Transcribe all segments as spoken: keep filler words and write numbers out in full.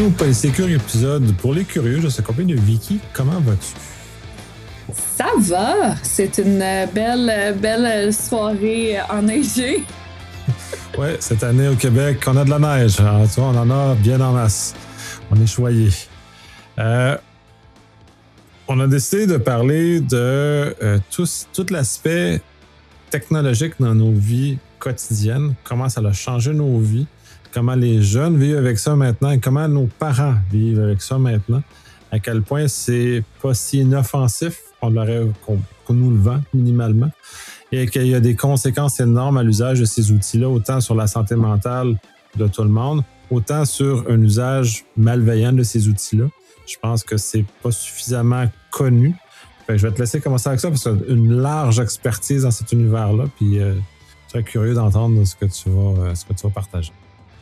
Bienvenue au Polysécure épisode pour les curieux. Je suis accompagné de Vicky. Comment vas-tu? Ça va. C'est une belle, belle soirée enneigée. Oui, cette année au Québec, on a de la neige. Alors, tu vois, on en a bien en masse. On est choyés. Euh, on a décidé de parler de euh, tout, tout l'aspect technologique dans nos vies quotidiennes, comment ça a changé nos vies, comment les jeunes vivent avec ça maintenant et comment nos parents vivent avec ça maintenant, à quel point c'est pas si inoffensif qu'on, l'aurait, qu'on, qu'on nous le vend minimalement et qu'il y a des conséquences énormes à l'usage de ces outils-là, autant sur la santé mentale de tout le monde, autant sur un usage malveillant de ces outils-là. Je pense que c'est pas suffisamment connu. Fait que je vais te laisser commencer avec ça parce que tu as une large expertise dans cet univers-là, puis euh, je serais curieux d'entendre ce que tu vas, euh, ce que tu vas partager.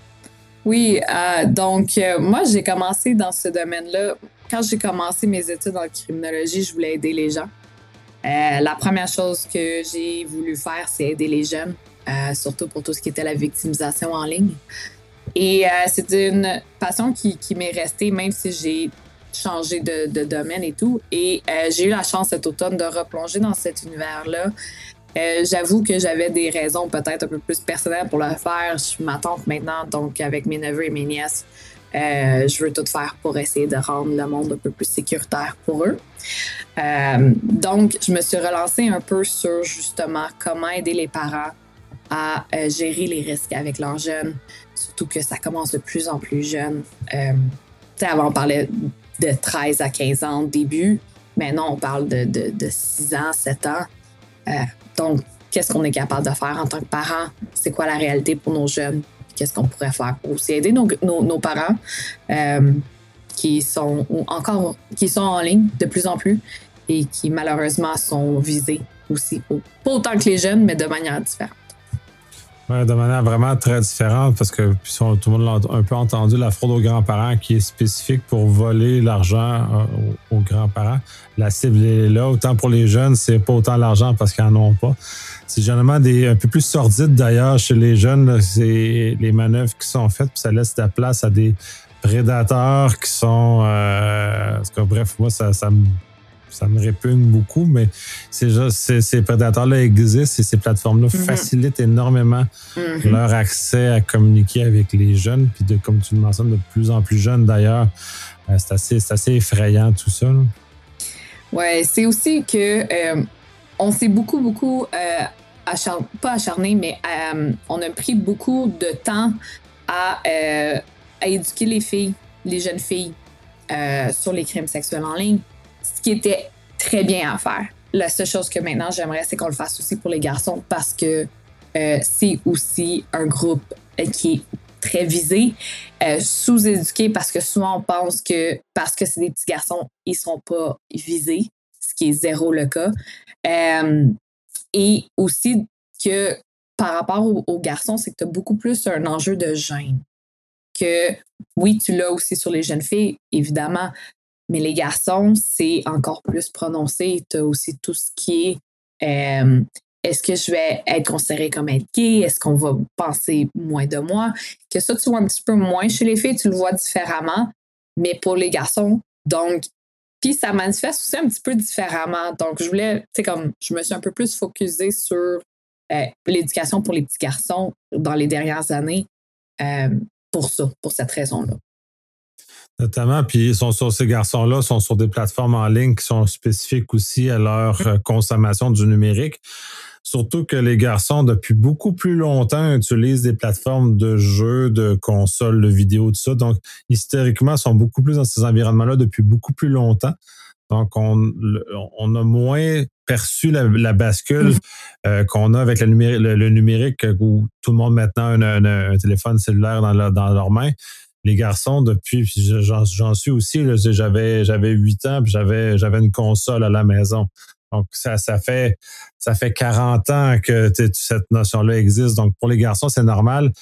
Oui, euh, donc euh, moi, j'ai commencé dans ce domaine-là. Quand j'ai commencé mes études en criminologie, je voulais aider les gens. Euh, la première chose que j'ai voulu faire, c'est aider les jeunes, euh, surtout pour tout ce qui était la victimisation en ligne. Et euh, c'est une passion qui, qui m'est restée, même si j'ai changé de, de domaine et tout. Et euh, j'ai eu la chance cet automne de replonger dans cet univers-là. Euh, j'avoue que j'avais des raisons peut-être un peu plus personnelles pour le faire. Je suis ma tante maintenant, donc avec mes neveux et mes nièces, euh, je veux tout faire pour essayer de rendre le monde un peu plus sécuritaire pour eux. Euh, donc, je me suis relancée un peu sur justement comment aider les parents à euh, gérer les risques avec leurs jeunes, surtout que ça commence de plus en plus jeune. Euh, tu sais, avant, on parlait de treize à quinze ans au début. Maintenant, on parle de, de, de six ans, sept ans. Euh, donc, qu'est-ce qu'on est capable de faire en tant que parents? C'est quoi la réalité pour nos jeunes? Qu'est-ce qu'on pourrait faire pour aussi aider nos, nos, nos parents euh, qui sont encore qui sont en ligne de plus en plus et qui malheureusement sont visés aussi. Pas autant que les jeunes, mais de manière différente. Ouais, de manière vraiment très différente parce que puis, tout le monde l'a un peu entendu, la fraude aux grands-parents qui est spécifique pour voler l'argent euh, aux, aux grands-parents. La cible est là. Autant pour les jeunes, c'est pas autant l'argent parce qu'ils n'en ont pas. C'est généralement des, un peu plus sordide d'ailleurs chez les jeunes. Là, c'est les manœuvres qui sont faites puis ça laisse de la place à des prédateurs qui sont... Euh, en tout cas, bref, moi, ça, ça me... Ça me répugne beaucoup, mais c'est juste, c'est, ces prédateurs-là existent et ces plateformes-là mm-hmm. facilitent énormément mm-hmm. leur accès à communiquer avec les jeunes. Puis de, comme tu le mentionnes, de plus en plus jeunes d'ailleurs, euh, c'est, assez, c'est assez effrayant tout ça. Oui, c'est aussi que euh, on s'est beaucoup, beaucoup, euh, achar- pas acharné, mais euh, on a pris beaucoup de temps à, euh, à éduquer les filles, les jeunes filles euh, sur les crimes sexuels en ligne. Ce qui était très bien à faire. La seule chose que maintenant j'aimerais, c'est qu'on le fasse aussi pour les garçons parce que euh, c'est aussi un groupe qui est très visé, euh, sous-éduqué parce que souvent on pense que parce que c'est des petits garçons, ils ne sont pas visés, ce qui est zéro le cas. Euh, et aussi que par rapport aux, aux garçons, c'est que tu as beaucoup plus un enjeu de gêne. Que oui, tu l'as aussi sur les jeunes filles, évidemment. Mais les garçons, c'est encore plus prononcé. Tu as aussi tout ce qui est euh, est-ce que je vais être considérée comme être gay? Est-ce qu'on va penser moins de moi? Que ça, tu vois un petit peu moins chez les filles, tu le vois différemment, mais pour les garçons, donc, puis ça manifeste aussi un petit peu différemment. Donc, je voulais, tu sais, comme, je me suis un peu plus focusée sur euh, l'éducation pour les petits garçons dans les dernières années euh, pour ça, pour cette raison-là. Notamment, puis ils sont sur ces garçons-là, sont sur des plateformes en ligne qui sont spécifiques aussi à leur euh, consommation du numérique. Surtout que les garçons, depuis beaucoup plus longtemps, utilisent des plateformes de jeux, de consoles, de vidéos, tout ça. Donc, historiquement, sont beaucoup plus dans ces environnements-là depuis beaucoup plus longtemps. Donc, on, on a moins perçu la, la bascule euh, qu'on a avec le numérique, le, le numérique où tout le monde maintenant a un, un, un téléphone cellulaire dans, leur, dans leurs mains. Les garçons, depuis, puis j'en, j'en suis aussi, là, j'avais, j'avais huit ans, puis j'avais, j'avais une console à la maison. Donc, ça, ça fait, ça fait quarante ans que cette notion-là existe. Donc, pour les garçons, c'est normal.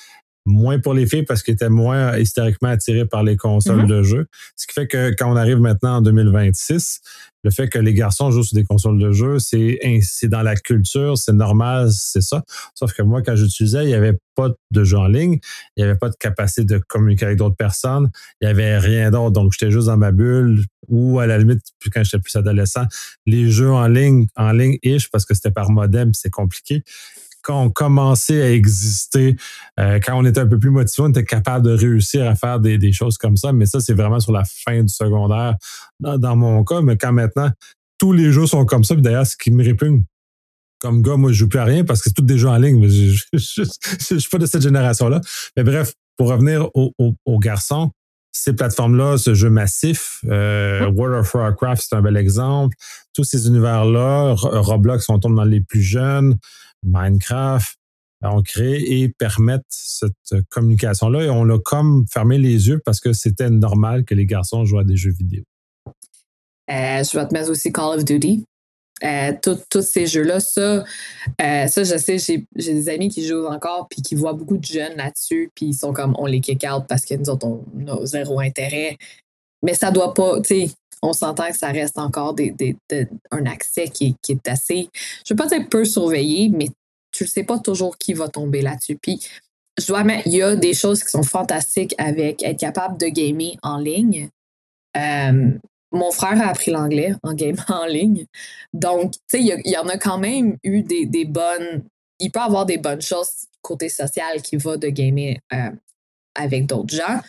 moins pour les filles parce qu'ils étaient moins historiquement attirés par les consoles mm-hmm. de jeu. Ce qui fait que quand on arrive maintenant en deux mille vingt-six, le fait que les garçons jouent sur des consoles de jeu, c'est, c'est dans la culture, c'est normal, c'est ça. Sauf que moi, quand j'utilisais, il n'y avait pas de jeu en ligne, il n'y avait pas de capacité de communiquer avec d'autres personnes, il n'y avait rien d'autre. Donc, j'étais juste dans ma bulle ou à la limite, puis quand j'étais plus adolescent, les jeux en ligne, en ligne-ish, parce que c'était par modem, c'est compliqué. Quand on commençait à exister, euh, quand on était un peu plus motivé, on était capable de réussir à faire des, des choses comme ça. Mais ça, c'est vraiment sur la fin du secondaire dans, dans mon cas. Mais quand maintenant, tous les jeux sont comme ça, puis d'ailleurs, ce qui me répugne, comme gars, moi, je joue plus à rien parce que c'est tout des jeux en ligne. Mais je ne suis pas de cette génération-là. Mais bref, pour revenir aux au, au garçons, ces plateformes-là, ce jeu massif, euh, World of Warcraft, c'est un bel exemple. Tous ces univers-là, Roblox, on tombe dans les plus jeunes, Minecraft, on crée et permettent cette communication-là. Et on a comme fermé les yeux parce que c'était normal que les garçons jouent à des jeux vidéo. Euh, je vais te mettre aussi Call of Duty. Euh, tous ces jeux-là, ça, euh, ça, je sais, j'ai, j'ai des amis qui jouent encore puis qui voient beaucoup de jeunes là-dessus puis ils sont comme, on les kick out parce que nous autres, on a zéro intérêt. Mais ça doit pas, tu sais, on s'entend que ça reste encore des, des, des, un accès qui, qui est assez, je veux pas dire peu surveillé, mais tu ne sais pas toujours qui va tomber là-dessus. Puis, je dois mettre, il y a des choses qui sont fantastiques avec être capable de gamer en ligne. Euh, mon frère a appris l'anglais en game en ligne. Donc, tu sais, il y, y en a quand même eu des, des bonnes, il peut y avoir des bonnes choses côté social qui va de gamer euh, avec d'autres gens.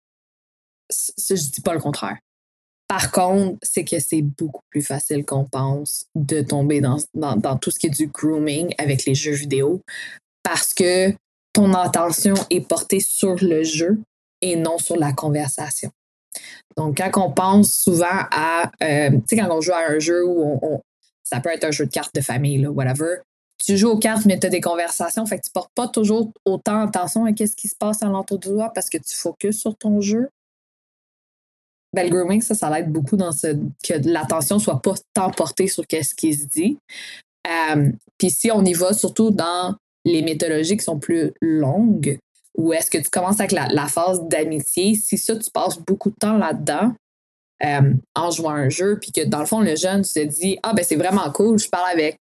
Je dis pas le contraire. Par contre, c'est que c'est beaucoup plus facile qu'on pense de tomber dans, dans, dans tout ce qui est du grooming avec les jeux vidéo parce que ton attention est portée sur le jeu et non sur la conversation. Donc, quand on pense souvent à, euh, tu sais, quand on joue à un jeu où on, on, ça peut être un jeu de cartes de famille, là, whatever, tu joues aux cartes, mais tu as des conversations, fait que tu portes pas toujours autant attention à ce qui se passe à l'entour de toi parce que tu focuses sur ton jeu. Ben, le grooming, ça, ça l'aide beaucoup dans ce, que l'attention soit pas tant portée sur ce qui se dit. Euh, Puis si on y va surtout dans les méthodologies qui sont plus longues, ou est-ce que tu commences avec la, la phase d'amitié, si ça, tu passes beaucoup de temps là-dedans euh, en jouant à un jeu, puis que dans le fond, le jeune se dit « Ah, ben c'est vraiment cool, je parle avec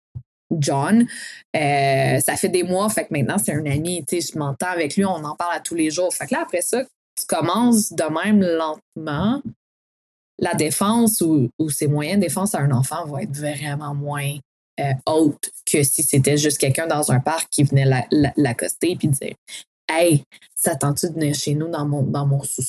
John, euh, ça fait des mois, fait que maintenant, c'est un ami, tu sais, je m'entends avec lui, on en parle à tous les jours. » Fait que là, après ça, tu commences de même lentement, la défense ou, ou ses moyens de défense à un enfant vont être vraiment moins euh, hautes que si c'était juste quelqu'un dans un parc qui venait la, la, l'accoster et dire « Hey, ça tente-tu de venir chez nous dans mon, dans mon sous-sol? »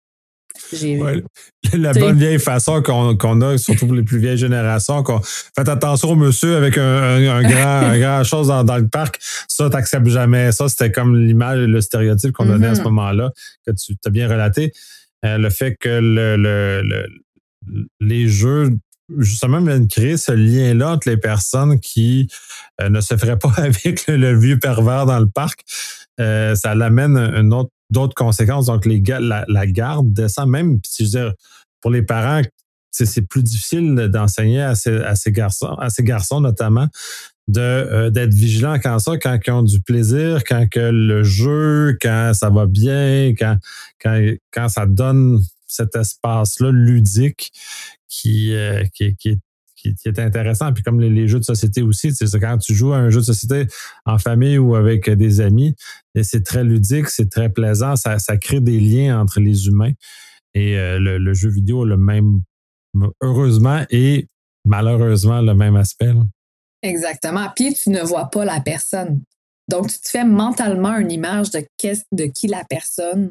J'ai ouais, la t'sais, bonne vieille façon qu'on, qu'on a, surtout pour les plus vieilles générations, qu'on faites attention au monsieur avec un, un, un grand, un grand chose dans, dans le parc, ça, t'acceptes jamais. Ça, c'était comme l'image, le stéréotype qu'on donnait mm-hmm. à ce moment-là, que tu as bien relaté. Euh, le fait que le, le, le, les jeux, justement, viennent créer ce lien-là entre les personnes qui euh, ne se feraient pas avec le, le vieux pervers dans le parc. Euh, ça l'amène une autre d'autres conséquences. Donc, les gars, la, la garde descend même. Puis, je veux dire, pour les parents, c'est, c'est plus difficile d'enseigner à ces, à ces garçons, à ces garçons notamment, de, euh, d'être vigilants quand ça, quand ils ont du plaisir, quand que le jeu, quand ça va bien, quand, quand, quand ça donne cet espace-là ludique qui, euh, qui, qui est Qui, qui est intéressant. Puis comme les, les jeux de société aussi, c'est quand tu joues à un jeu de société en famille ou avec des amis, c'est très ludique, c'est très plaisant, ça, ça crée des liens entre les humains. Et euh, le, le jeu vidéo a le même, heureusement et malheureusement, le même aspect. Là. Exactement. Puis tu ne vois pas la personne. Donc, tu te fais mentalement une image de, de qui la personne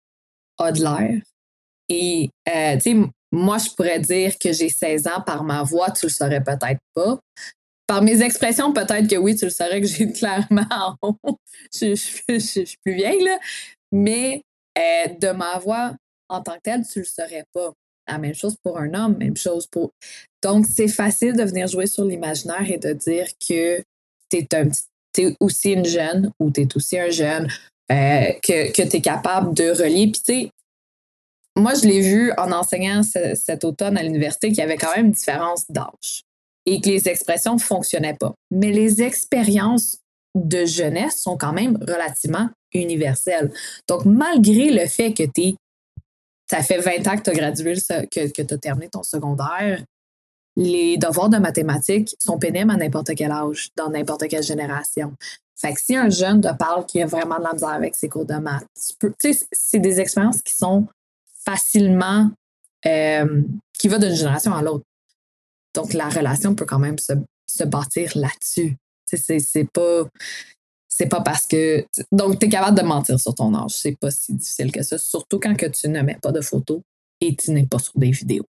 a de l'air. Et, euh, tu sais, moi, je pourrais dire que j'ai seize ans par ma voix, tu le saurais peut-être pas. Par mes expressions, peut-être que oui, tu le saurais que j'ai clairement je, je, je, je suis plus vieille, là. Mais euh, de ma voix en tant que telle, tu le saurais pas. La même chose pour un homme, même chose pour... Donc, c'est facile de venir jouer sur l'imaginaire et de dire que t'es, un, t'es aussi une jeune ou t'es aussi un jeune, euh, que, que t'es capable de relier. Puis, tu sais, moi, je l'ai vu en enseignant ce, cet automne à l'université qu'il y avait quand même une différence d'âge et que les expressions ne fonctionnaient pas. Mais les expériences de jeunesse sont quand même relativement universels. Donc, malgré le fait que t'es, ça fait vingt ans que tu as gradué, que, que tu as terminé ton secondaire, les devoirs de mathématiques sont pénibles à n'importe quel âge, dans n'importe quelle génération. Fait que si un jeune te parle qui a vraiment de la misère avec ses cours de maths, tu sais, c'est des expériences qui sont facilement, euh, qui vont d'une génération à l'autre. Donc, la relation peut quand même se, se bâtir là-dessus. Tu sais, c'est, c'est pas, c'est pas parce que... Donc, tu es capable de mentir sur ton âge. C'est pas si difficile que ça, surtout quand que tu ne mets pas de photos et tu n'es pas sur des vidéos.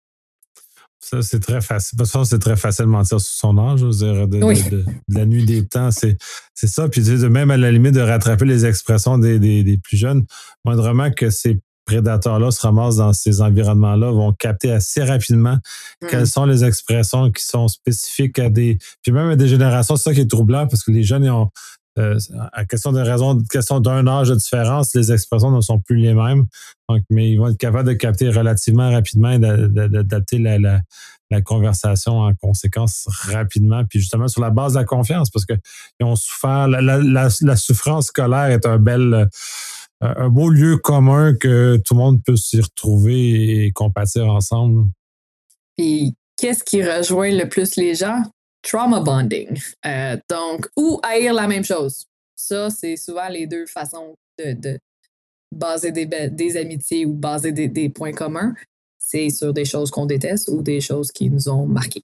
Ça, c'est très facile. De toute façon, c'est très facile de mentir sur son âge. Je veux dire, de, oui. de, de, de la nuit des temps, c'est, c'est ça. Puis, de même, à la limite, de rattraper les expressions des, des, des plus jeunes, moindrement que ces prédateurs-là se ramassent dans ces environnements-là, vont capter assez rapidement mmh. quelles sont les expressions qui sont spécifiques à des... Puis même à des générations, c'est ça qui est troublant, parce que les jeunes, ils ont... Euh, à question de raison, question d'un âge de différence, les expressions ne sont plus les mêmes. Donc, mais ils vont être capables de capter relativement rapidement et d'adapter la, la, la conversation en conséquence rapidement. Puis justement, sur la base de la confiance, parce qu'ils ont souffert. La, la, la, la souffrance scolaire est un bel, un beau lieu commun que tout le monde peut s'y retrouver et compatir ensemble. Puis, qu'est-ce qui rejoint le plus les gens? Trauma bonding. Euh, donc, ou haïr la même chose. Ça, c'est souvent les deux façons de, de baser des, des amitiés ou baser des, des points communs. C'est sur des choses qu'on déteste ou des choses qui nous ont marqués.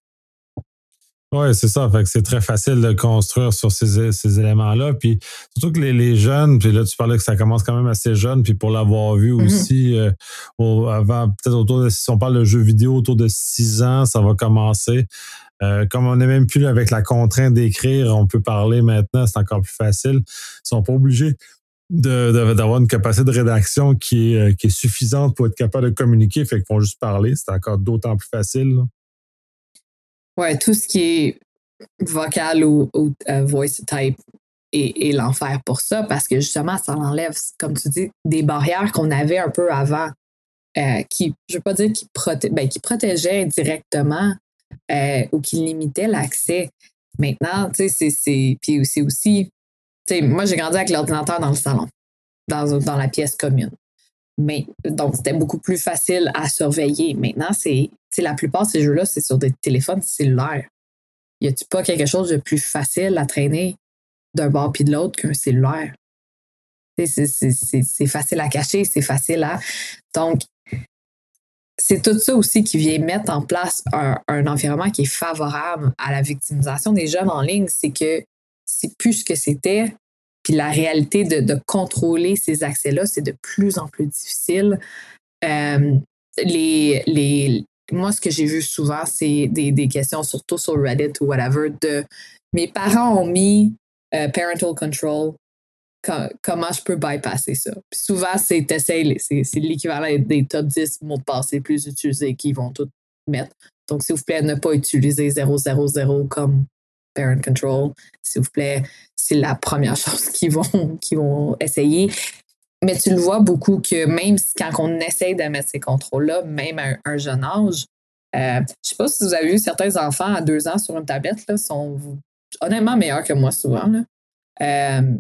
Oui, c'est ça. Fait que c'est très facile de construire sur ces, ces éléments-là. Puis surtout que les, les jeunes, puis là, tu parlais que ça commence quand même assez jeune, puis pour l'avoir vu mm-hmm. aussi, euh, au, avant, peut-être autour de, si on parle de jeux vidéo, autour de six ans, ça va commencer. Euh, comme on n'est même plus avec la contrainte d'écrire, on peut parler maintenant, c'est encore plus facile. Ils ne sont pas obligés de, de, d'avoir une capacité de rédaction qui est, qui est suffisante pour être capable de communiquer, fait qu'ils vont juste parler. C'est encore d'autant plus facile. Oui, tout ce qui est vocal ou, ou uh, voice type est, est l'enfer pour ça, parce que justement, ça enlève, comme tu dis, des barrières qu'on avait un peu avant, euh, qui, je ne veux pas dire qui, proté- ben, qui protégeaient indirectement, Euh, ou qui limitait l'accès. Maintenant, tu sais, c'est, c'est... Puis c'est aussi... Tu sais, moi, j'ai grandi avec l'ordinateur dans le salon, dans, dans la pièce commune. Mais, donc, c'était beaucoup plus facile à surveiller. Maintenant, c'est... Tu sais, la plupart de ces jeux-là, c'est sur des téléphones cellulaires. Y a-tu pas quelque chose de plus facile à traîner d'un bord puis de l'autre qu'un cellulaire? Tu sais, c'est, c'est, c'est, c'est facile à cacher, c'est facile à... Donc, c'est tout ça aussi qui vient mettre en place un, un environnement qui est favorable à la victimisation des jeunes en ligne. C'est que c'est plus ce que c'était. Puis la réalité de, de contrôler ces accès-là, c'est de plus en plus difficile. Euh, les, les, moi, ce que j'ai vu souvent, c'est des, des questions, surtout sur Reddit ou whatever, de mes parents ont mis euh, parental control. Comment je peux bypasser ça? Puis souvent, c'est, c'est, c'est l'équivalent des top dix mots de passe les plus utilisés qu'ils vont tout mettre. Donc, s'il vous plaît, ne pas utiliser zéro zéro zéro comme parent control. S'il vous plaît, c'est la première chose qu'ils vont, qu'ils vont essayer. Mais tu le vois beaucoup que même quand on essaye de mettre ces contrôles-là, même à un, un jeune âge, euh, je ne sais pas si vous avez vu certains enfants à deux ans sur une tablette, là, sont honnêtement meilleurs que moi souvent. Là. Euh,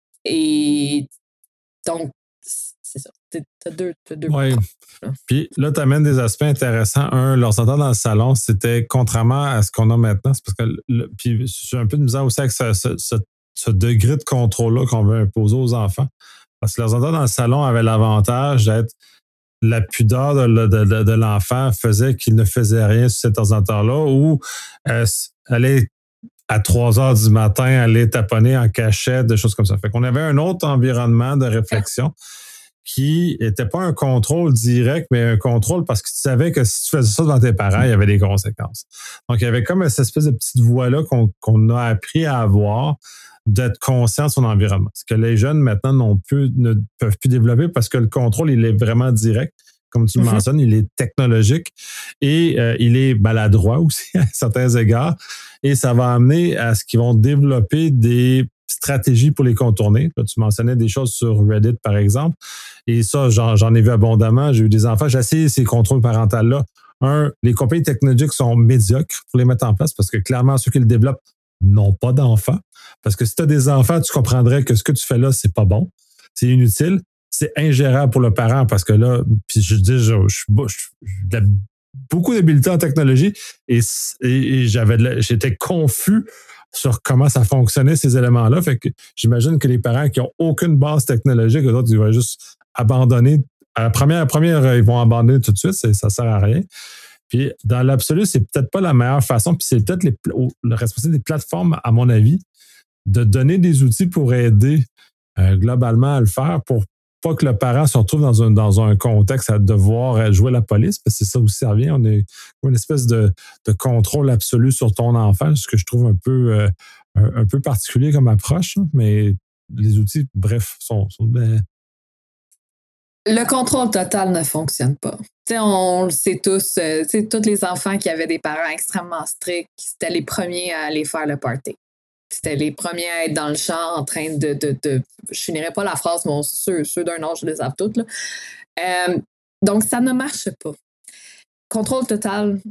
Et donc, c'est ça. T'as deux. T'as deux oui. Puis là, tu amènes des aspects intéressants. Un, l'ordinateur dans le salon, c'était contrairement à ce qu'on a maintenant. C'est parce que, le, puis j'ai un peu de misère aussi avec ce, ce, ce, ce degré de contrôle-là qu'on veut imposer aux enfants. Parce que l'ordinateur dans le salon avait l'avantage d'être la pudeur de, de, de, de l'enfant faisait qu'il ne faisait rien sur cet ordinateur-là ou euh, allait à trois heures du matin, aller taponner en cachette, des choses comme ça. Fait qu'on avait un autre environnement de réflexion qui n'était pas un contrôle direct, mais un contrôle parce que tu savais que si tu faisais ça devant tes parents, il y avait des conséquences. Donc, il y avait comme cette espèce de petite voix-là qu'on, qu'on a appris à avoir, d'être conscient de son environnement. Ce que les jeunes, maintenant, n'ont plus, ne peuvent plus développer parce que le contrôle, il est vraiment direct. Comme tu le mm-hmm. mentionnes, il est technologique et euh, il est maladroit aussi à certains égards. Et ça va amener à ce qu'ils vont développer des stratégies pour les contourner. Là, tu mentionnais des choses sur Reddit, par exemple. Et ça, j'en, j'en ai vu abondamment. J'ai eu des enfants. J'ai essayé ces contrôles parentaux-là. Un, les compagnies technologiques sont médiocres pour les mettre en place parce que clairement, ceux qui le développent n'ont pas d'enfants. Parce que si tu as des enfants, tu comprendrais que ce que tu fais là, c'est pas bon, c'est inutile, c'est ingérable pour le parent parce que là, puis je dis, je, je, je, j'ai beaucoup d'habileté en technologie et, et, et j'avais de la, j'étais confus sur comment ça fonctionnait, ces éléments-là. Fait que j'imagine que les parents qui n'ont aucune base technologique, eux autres, ils vont juste abandonner. À la première, à la première, ils vont abandonner tout de suite, ça ne sert à rien. Puis, dans l'absolu, c'est peut-être pas la meilleure façon, puis c'est peut-être les, le responsable des plateformes, à mon avis, de donner des outils pour aider euh, globalement à le faire, pour pas que le parent se retrouve dans un, dans un contexte à devoir jouer la police, parce que c'est ça aussi, ça revient. On est une espèce de, de contrôle absolu sur ton enfant, ce que je trouve un peu, euh, un, un peu particulier comme approche, mais les outils, bref, sont... sont ben... Le contrôle total ne fonctionne pas. T'sais, on le sait tous, euh, tous les enfants qui avaient des parents extrêmement stricts, c'était les premiers à aller faire le party. C'était les premiers à être dans le champ en train de... de, de je finirai pas la phrase, mais ceux, ceux d'un âge, je les savent toutes. Là. Euh, donc, ça ne marche pas. Contrôle total,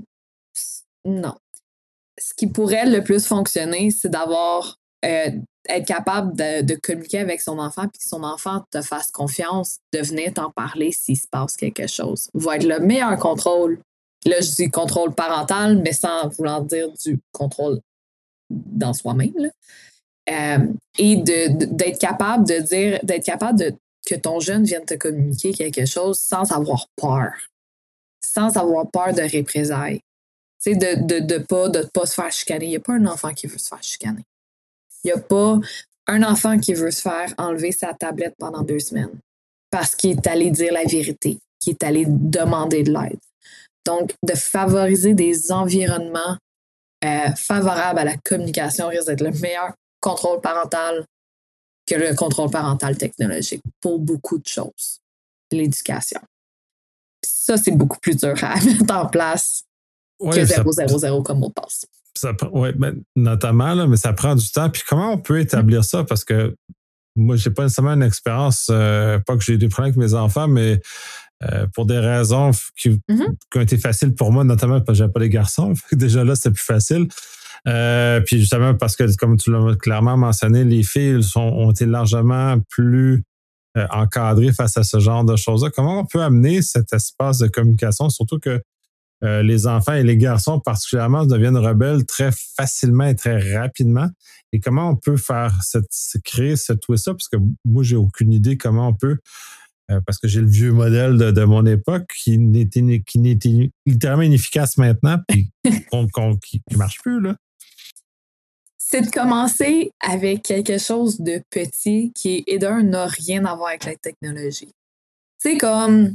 non. Ce qui pourrait le plus fonctionner, c'est d'avoir... Euh, être capable de, de communiquer avec son enfant puis que son enfant te fasse confiance, de venir t'en parler s'il se passe quelque chose. Va être le meilleur contrôle. Là, je dis contrôle parental, mais sans vouloir dire du contrôle dans soi-même. Là. Euh, et de, de, d'être capable de dire, d'être capable de, que ton jeune vienne te communiquer quelque chose sans avoir peur. Sans avoir peur de représailles. Tu sais, de ne de, de pas, de pas se faire chicaner. Il n'y a pas un enfant qui veut se faire chicaner. Il n'y a pas un enfant qui veut se faire enlever sa tablette pendant deux semaines parce qu'il est allé dire la vérité, qu'il est allé demander de l'aide. Donc, de favoriser des environnements euh, favorables à la communication risque d'être le meilleur contrôle parental que le contrôle parental technologique pour beaucoup de choses. L'éducation. Puis ça, c'est beaucoup plus dur à mettre en place ouais, que zéro zéro zéro comme mot de passe. Oui, ben, notamment, là, mais ça prend du temps. Puis comment on peut établir ça? Parce que moi, je n'ai pas nécessairement une expérience, euh, pas que j'ai eu des problèmes avec mes enfants, mais euh, pour des raisons qui, mm-hmm. qui ont été faciles pour moi, notamment parce que je n'avais pas les garçons. Déjà là, c'était plus facile. Euh, puis justement, parce que, comme tu l'as clairement mentionné, les filles sont, ont été largement plus euh, encadrées face à ce genre de choses-là. Comment on peut amener cet espace de communication, surtout que Euh, les enfants et les garçons particulièrement deviennent rebelles très facilement et très rapidement. Et comment on peut faire cette, créer ce twist-là? Parce que moi, j'ai aucune idée comment on peut, euh, parce que j'ai le vieux modèle de, de mon époque qui n'était, qui n'était littéralement inefficace maintenant puis qu'on, qu'on, qui ne marche plus, là. C'est de commencer avec quelque chose de petit qui, et d'un, n'a rien à voir avec la technologie. C'est comme...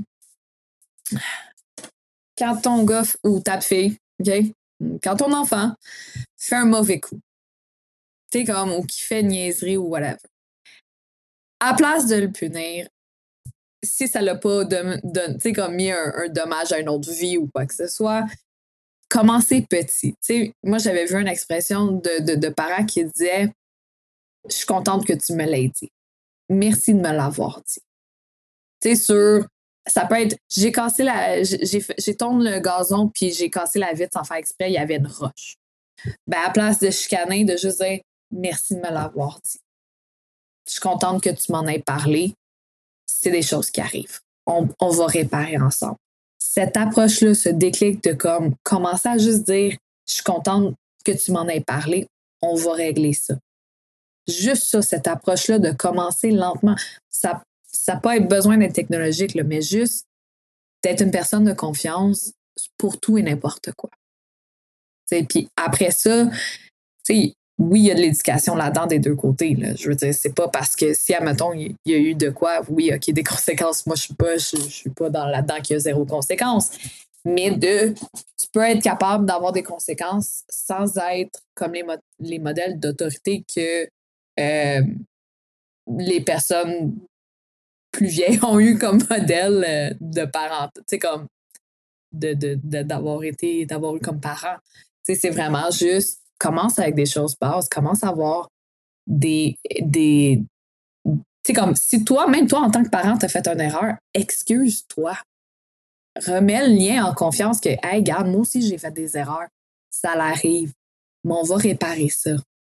Quand ton gars ou ta fille, OK? Quand ton enfant fait un mauvais coup, tu sais, comme, ou qui fait une niaiserie ou whatever, à place de le punir, si ça l'a pas, de, de, tu sais, comme mis un, un dommage à une autre vie ou quoi que ce soit, commencez petit. Tu sais, moi, j'avais vu une expression de, de, de parents qui disaient « Je suis contente que tu me l'aies dit. Merci de me l'avoir dit. » Tu sais, sur... Ça peut être, j'ai cassé la, j'ai, j'ai tourné le gazon puis j'ai cassé la vitre sans faire exprès, il y avait une roche. Ben, à la place de chicaner, de juste dire merci de me l'avoir dit. Je suis contente que tu m'en aies parlé. C'est des choses qui arrivent. On, on va réparer ensemble. Cette approche-là, ce déclic de comme, commencer à juste dire je suis contente que tu m'en aies parlé, on va régler ça. Juste ça, cette approche-là de commencer lentement, ça Ça n'a pas besoin d'être technologique, là, mais juste d'être une personne de confiance pour tout et n'importe quoi. Puis après ça, oui, il y a de l'éducation là-dedans des deux côtés. Là. Je veux dire, c'est pas parce que si, admettons, il y a eu de quoi, oui, OK, des conséquences, moi, je suis pas, je, je suis pas dans là-dedans qu'il y a zéro conséquence. Mais de, tu peux être capable d'avoir des conséquences sans être comme les, mo- les modèles d'autorité que euh, les personnes plus vieilles ont eu comme modèle de parents, tu sais, comme de, de, de, d'avoir été, d'avoir eu comme parents. Tu sais, c'est vraiment juste, commence avec des choses basses, commence à avoir des, des, tu sais, comme si toi, même toi, en tant que parent, t'as fait une erreur, excuse-toi. Remets le lien en confiance que, hey, regarde, moi aussi, j'ai fait des erreurs. Ça l'arrive. Mais on va réparer ça.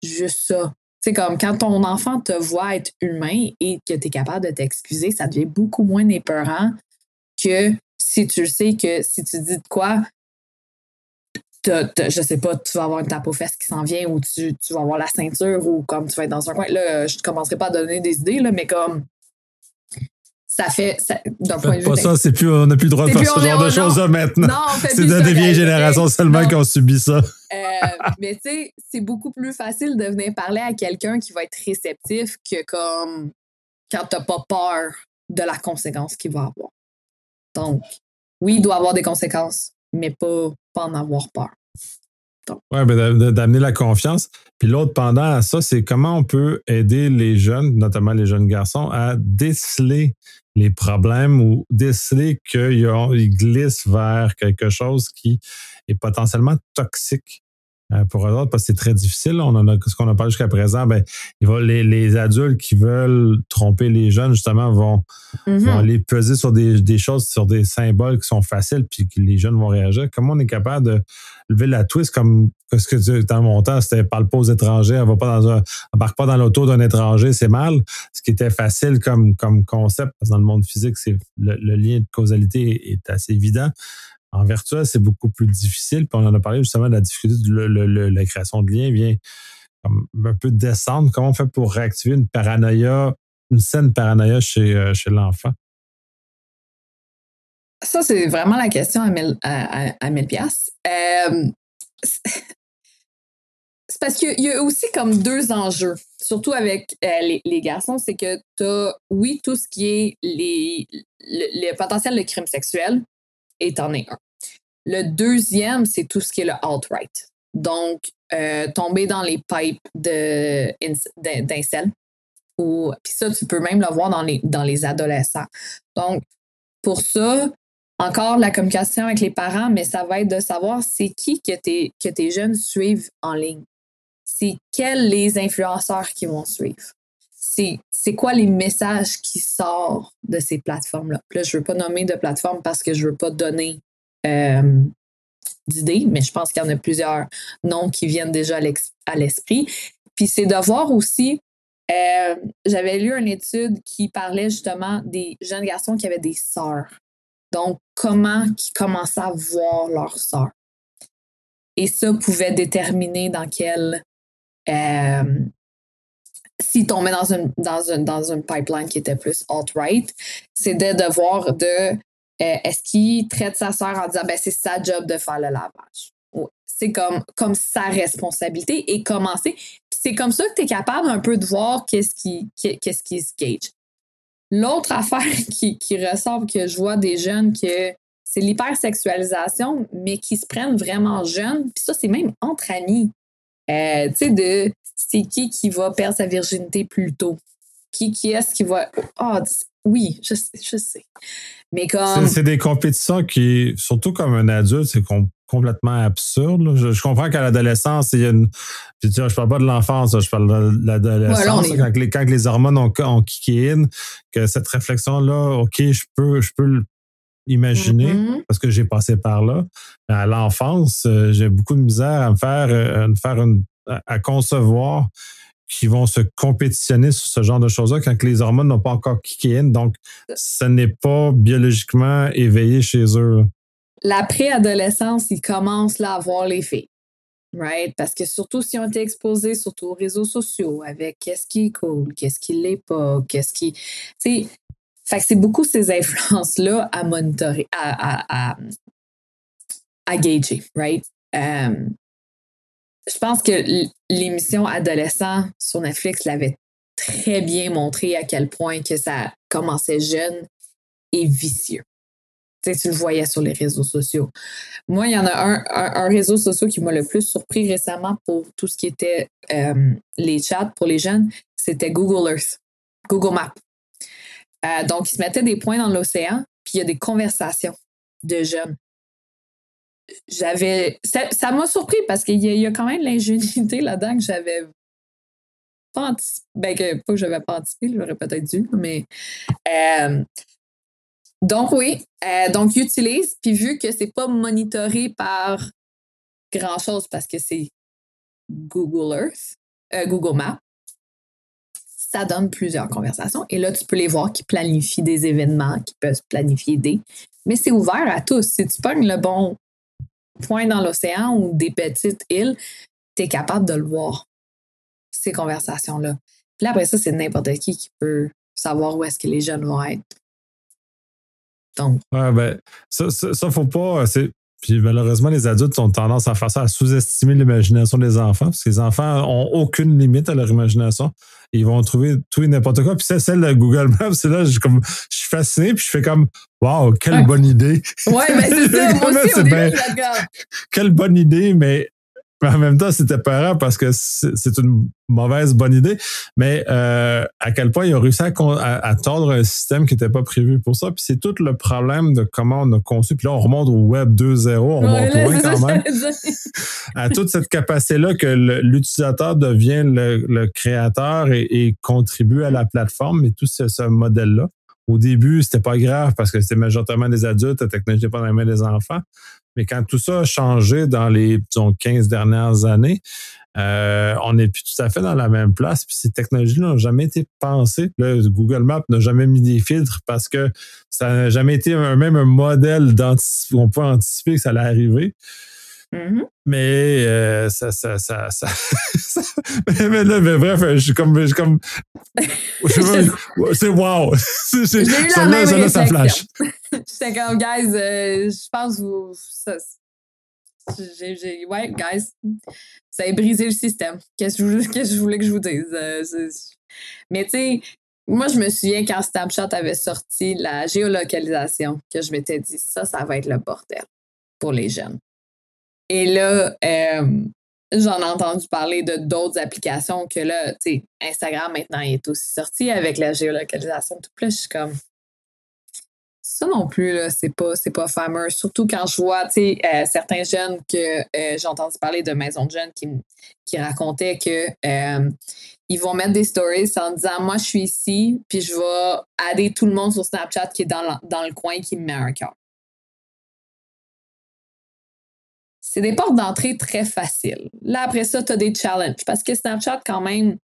juste ça. C'est comme quand ton enfant te voit être humain et que tu es capable de t'excuser, ça devient beaucoup moins épeurant que si tu sais que si tu dis de quoi, t'as, t'as, je sais pas, tu vas avoir une tape aux fesses qui s'en vient ou tu, tu vas avoir la ceinture ou comme tu vas être dans un coin. Là, je ne commencerai pas à donner des idées, là, mais comme ça fait, ça, d'un point de vue... Pas ça, c'est plus, on n'a plus le droit de faire ce genre de choses-là maintenant. Non, on fait c'est plus de ça, des vieilles guys, générations okay? seulement Non. qui ont subi ça. Euh, mais tu sais, c'est beaucoup plus facile de venir parler à quelqu'un qui va être réceptif que comme quand t'as pas peur de la conséquence qu'il va avoir. Donc, oui, il doit avoir des conséquences, mais pas, pas en avoir peur. Oui, ben d'amener la confiance. Puis l'autre pendant à ça, c'est comment on peut aider les jeunes, notamment les jeunes garçons, à déceler les problèmes ou déceler qu'ils glissent vers quelque chose qui est potentiellement toxique pour eux autres, parce que c'est très difficile. On en a, ce qu'on a parlé jusqu'à présent, ben, il va, les, les adultes qui veulent tromper les jeunes, justement, vont, mm-hmm. vont aller peser sur des, des choses, sur des symboles qui sont faciles, puis que les jeunes vont réagir. Comment on est capable de lever la twist, comme ce que tu dans mon temps, c'était parle pas aux étrangers, elle va pas dans un, embarque pas dans l'auto d'un étranger, c'est mal. Ce qui était facile comme, comme concept, parce que dans le monde physique, c'est le, le lien de causalité est assez évident. En virtuel, c'est beaucoup plus difficile. Puis on en a parlé justement de la difficulté de le, le, le, la création de liens vient comme un peu descendre. Comment on fait pour réactiver une paranoïa, une saine paranoïa chez, chez l'enfant? Ça, c'est vraiment la question à mille, à, à, à mille piastres. Euh, c'est parce qu'il y a aussi comme deux enjeux, surtout avec euh, les, les garçons, c'est que tu as, oui, tout ce qui est les, le, le potentiel de crime sexuel, et t'en es un. Le deuxième, c'est tout ce qui est le alt-right. Donc, euh, tomber dans les pipes de, d'incel. Puis ça, tu peux même le voir dans les, dans les adolescents. Donc, pour ça, encore la communication avec les parents, mais ça va être de savoir c'est qui que tes, que tes jeunes suivent en ligne. C'est quels les influenceurs qui vont suivre. C'est, c'est quoi les messages qui sortent de ces plateformes-là. Puis là, je ne veux pas nommer de plateforme parce que je ne veux pas donner euh, d'idées, mais je pense qu'il y en a plusieurs noms qui viennent déjà à l'esprit. Puis c'est de voir aussi, euh, j'avais lu une étude qui parlait justement des jeunes garçons qui avaient des sœurs. Donc, comment ils commençaient à voir leurs sœurs. Et ça pouvait déterminer dans quel... Euh, s'ils tombaient dans une, dans, une, dans une pipeline qui était plus alt-right, c'était de voir de... Euh, est-ce qu'il traite sa sœur en disant ben, c'est sa job de faire le lavage? Ouais. C'est comme, comme sa responsabilité et commencer. Puis c'est comme ça que tu es capable un peu de voir qu'est-ce qui, qu'est-ce qui se gage. L'autre affaire qui, qui ressort, que je vois des jeunes, que c'est l'hypersexualisation, mais qui se prennent vraiment jeunes. Puis ça, c'est même entre amis. Euh, tu sais, de c'est qui qui va perdre sa virginité plus tôt? Qui, qui est-ce qui va... Ah, oh, oui, je sais, je sais. Mais comme... C'est, c'est des compétitions qui, surtout comme un adulte, c'est com- complètement absurde. Je, je comprends qu'à l'adolescence, il y a une... Je ne parle pas de l'enfance, je parle de l'adolescence. Ouais, quand, les, quand les hormones ont, ont kické in, que cette réflexion-là, OK, je peux, je peux l'imaginer mm-hmm. parce que j'ai passé par là. Mais à l'enfance, j'ai beaucoup de misère à me faire, à, me faire une, à concevoir qui vont se compétitionner sur ce genre de choses-là quand les hormones n'ont pas encore kické in. Donc, ce n'est pas biologiquement éveillé chez eux. La préadolescence, ils commencent là à voir les filles. Right? Parce que surtout si on été exposés surtout aux réseaux sociaux avec qu'est-ce qui est cool, qu'est-ce qui l'est pas, qu'est-ce qui... Tu sais, fait que c'est beaucoup ces influences-là à monitorer, à, à, à, à gager, right? Um, Je pense que l'émission Adolescent sur Netflix l'avait très bien montré à quel point que ça commençait jeune et vicieux. Tu sais, tu le voyais sur les réseaux sociaux. Moi, il y en a un, un, un réseau social qui m'a le plus surpris récemment pour tout ce qui était euh, les chats pour les jeunes, c'était Google Earth, Google Maps. Euh, donc, ils se mettaient des points dans l'océan, puis il y a des conversations de jeunes. J'avais ça, ça m'a surpris parce qu'il y a, il y a quand même l'ingénuité là-dedans que j'avais pas anticipé. Ben, que, pas que j'avais pas anticipé, j'aurais peut-être dû, mais euh, donc oui, euh, donc utilise, puis vu que c'est pas monitoré par grand-chose parce que c'est Google Earth, euh, Google Maps, ça donne plusieurs conversations. Et là, tu peux les voir qui planifient des événements, qui peuvent planifier des... Mais c'est ouvert à tous. Si tu pognes le bon point dans l'océan ou des petites îles, tu es capable de le voir, ces conversations-là. Puis là, après ça, c'est n'importe qui qui peut savoir où est-ce que les jeunes vont être. Donc... Ouais, ben, ça, ça, ça faut pas... C'est... Puis malheureusement, les adultes ont tendance à faire ça, à sous-estimer l'imagination des enfants, parce que les enfants n'ont aucune limite à leur imagination. Et ils vont trouver tout et n'importe quoi. Puis c'est celle de Google Maps, c'est là, je, comme, je suis fasciné, puis je fais comme, wow, quelle ouais. bonne idée. Ouais, ben c'est ça, moi aussi, au début, ben, je la regarde. Quelle bonne idée, mais en même temps, c'était peurant parce que c'est, c'est une mauvaise bonne idée. Mais euh, à quel point ils ont réussi à, à, à tordre un système qui n'était pas prévu pour ça. Puis c'est tout le problème de comment on a conçu. Puis là, on remonte au Web deux zéro, on remonte ouais, loin quand même. À toute cette capacité-là que le, l'utilisateur devient le, le créateur et, et contribue à la plateforme et tout ce, ce modèle-là. Au début, c'était pas grave parce que c'était majoritairement des adultes, la technologie n'était pas dans les mains des enfants. Mais quand tout ça a changé dans les disons, quinze dernières années, euh, on n'est plus tout à fait dans la même place. Puis ces technologies-là n'ont jamais été pensées. Là, Google Maps n'a jamais mis des filtres parce que ça n'a jamais été un, même un modèle où on peut anticiper que ça allait arriver. Mm-hmm. Mais euh, ça, ça, ça, ça, ça mais, mais là, mais bref, je suis comme, je suis comme, je, c'est wow, c'est, c'est, j'ai eu ça, la là, même ça, là, ça flash. J'étais comme, guys, euh, je pense vous, ça, j'ai, j'ai, ouais, guys, ça a brisé le système. Qu'est-ce que je, qu'est-ce que je voulais que je vous dise? Euh, mais tu sais, moi, je me souviens quand Snapchat avait sorti la géolocalisation, que je m'étais dit, ça, ça va être le bordel pour les jeunes. Et là, euh, j'en ai entendu parler de d'autres applications que là, tu sais, Instagram maintenant est aussi sorti avec la géolocalisation. Tout plus, je suis comme, ça non plus, là, c'est pas, c'est pas fameux. Surtout quand je vois, tu sais, euh, certains jeunes que euh, j'ai entendu parler de maisons de jeunes qui, qui racontaient que euh, ils vont mettre des stories en disant, moi, je suis ici, puis je vais adder tout le monde sur Snapchat qui est dans le, dans le coin qui me met un cœur. C'est des portes d'entrée très faciles. Là, après ça, tu as des challenges. Parce que Snapchat, quand même,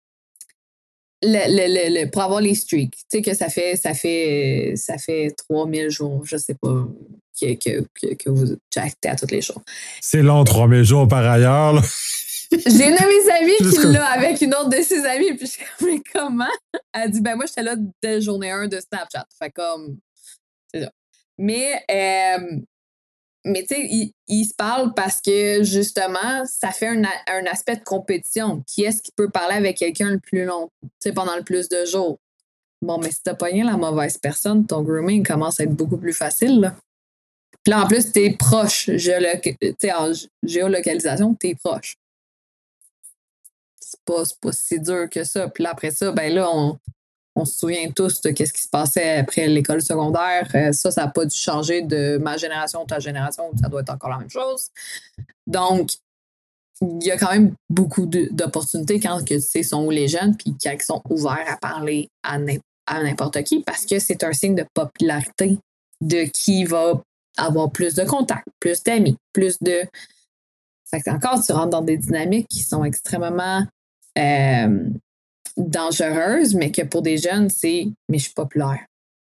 le, le, le, le, pour avoir les streaks, tu sais que ça fait, ça fait, ça fait trois mille jours, je sais pas, que, que, que, que vous chattez à tous les jours. C'est long, trois mille jours par ailleurs. Là. J'ai une de mes amies qui comme... l'a avec une autre de ses amies, puis je suis comme, mais comment? Elle dit, ben moi, j'étais là dès journée un de Snapchat. Fait comme, c'est ça. Mais, euh, Mais tu sais, ils il se parlent parce que justement, ça fait un, un aspect de compétition. Qui est-ce qui peut parler avec quelqu'un le plus long, tu sais, pendant le plus de jours? Bon, mais si t'as pogné la mauvaise personne, ton grooming commence à être beaucoup plus facile, là. Puis là, en plus, t'es proche. Géoloc- en géolocalisation, t'es proche. C'est pas, c'est pas si dur que ça. Puis là, après ça, ben là, on, on se souvient tous de ce qui se passait après l'école secondaire. Ça, ça n'a pas dû changer de ma génération ou ta génération. Ça doit être encore la même chose. Donc, il y a quand même beaucoup de, d'opportunités quand tu sais sont où les jeunes puis quand ils sont ouverts à parler à, à n'importe qui parce que c'est un signe de popularité de qui va avoir plus de contacts, plus d'amis, plus de... Fait que encore, tu rentres dans des dynamiques qui sont extrêmement euh, dangereuses, mais que pour des jeunes, c'est « mais je suis populaire.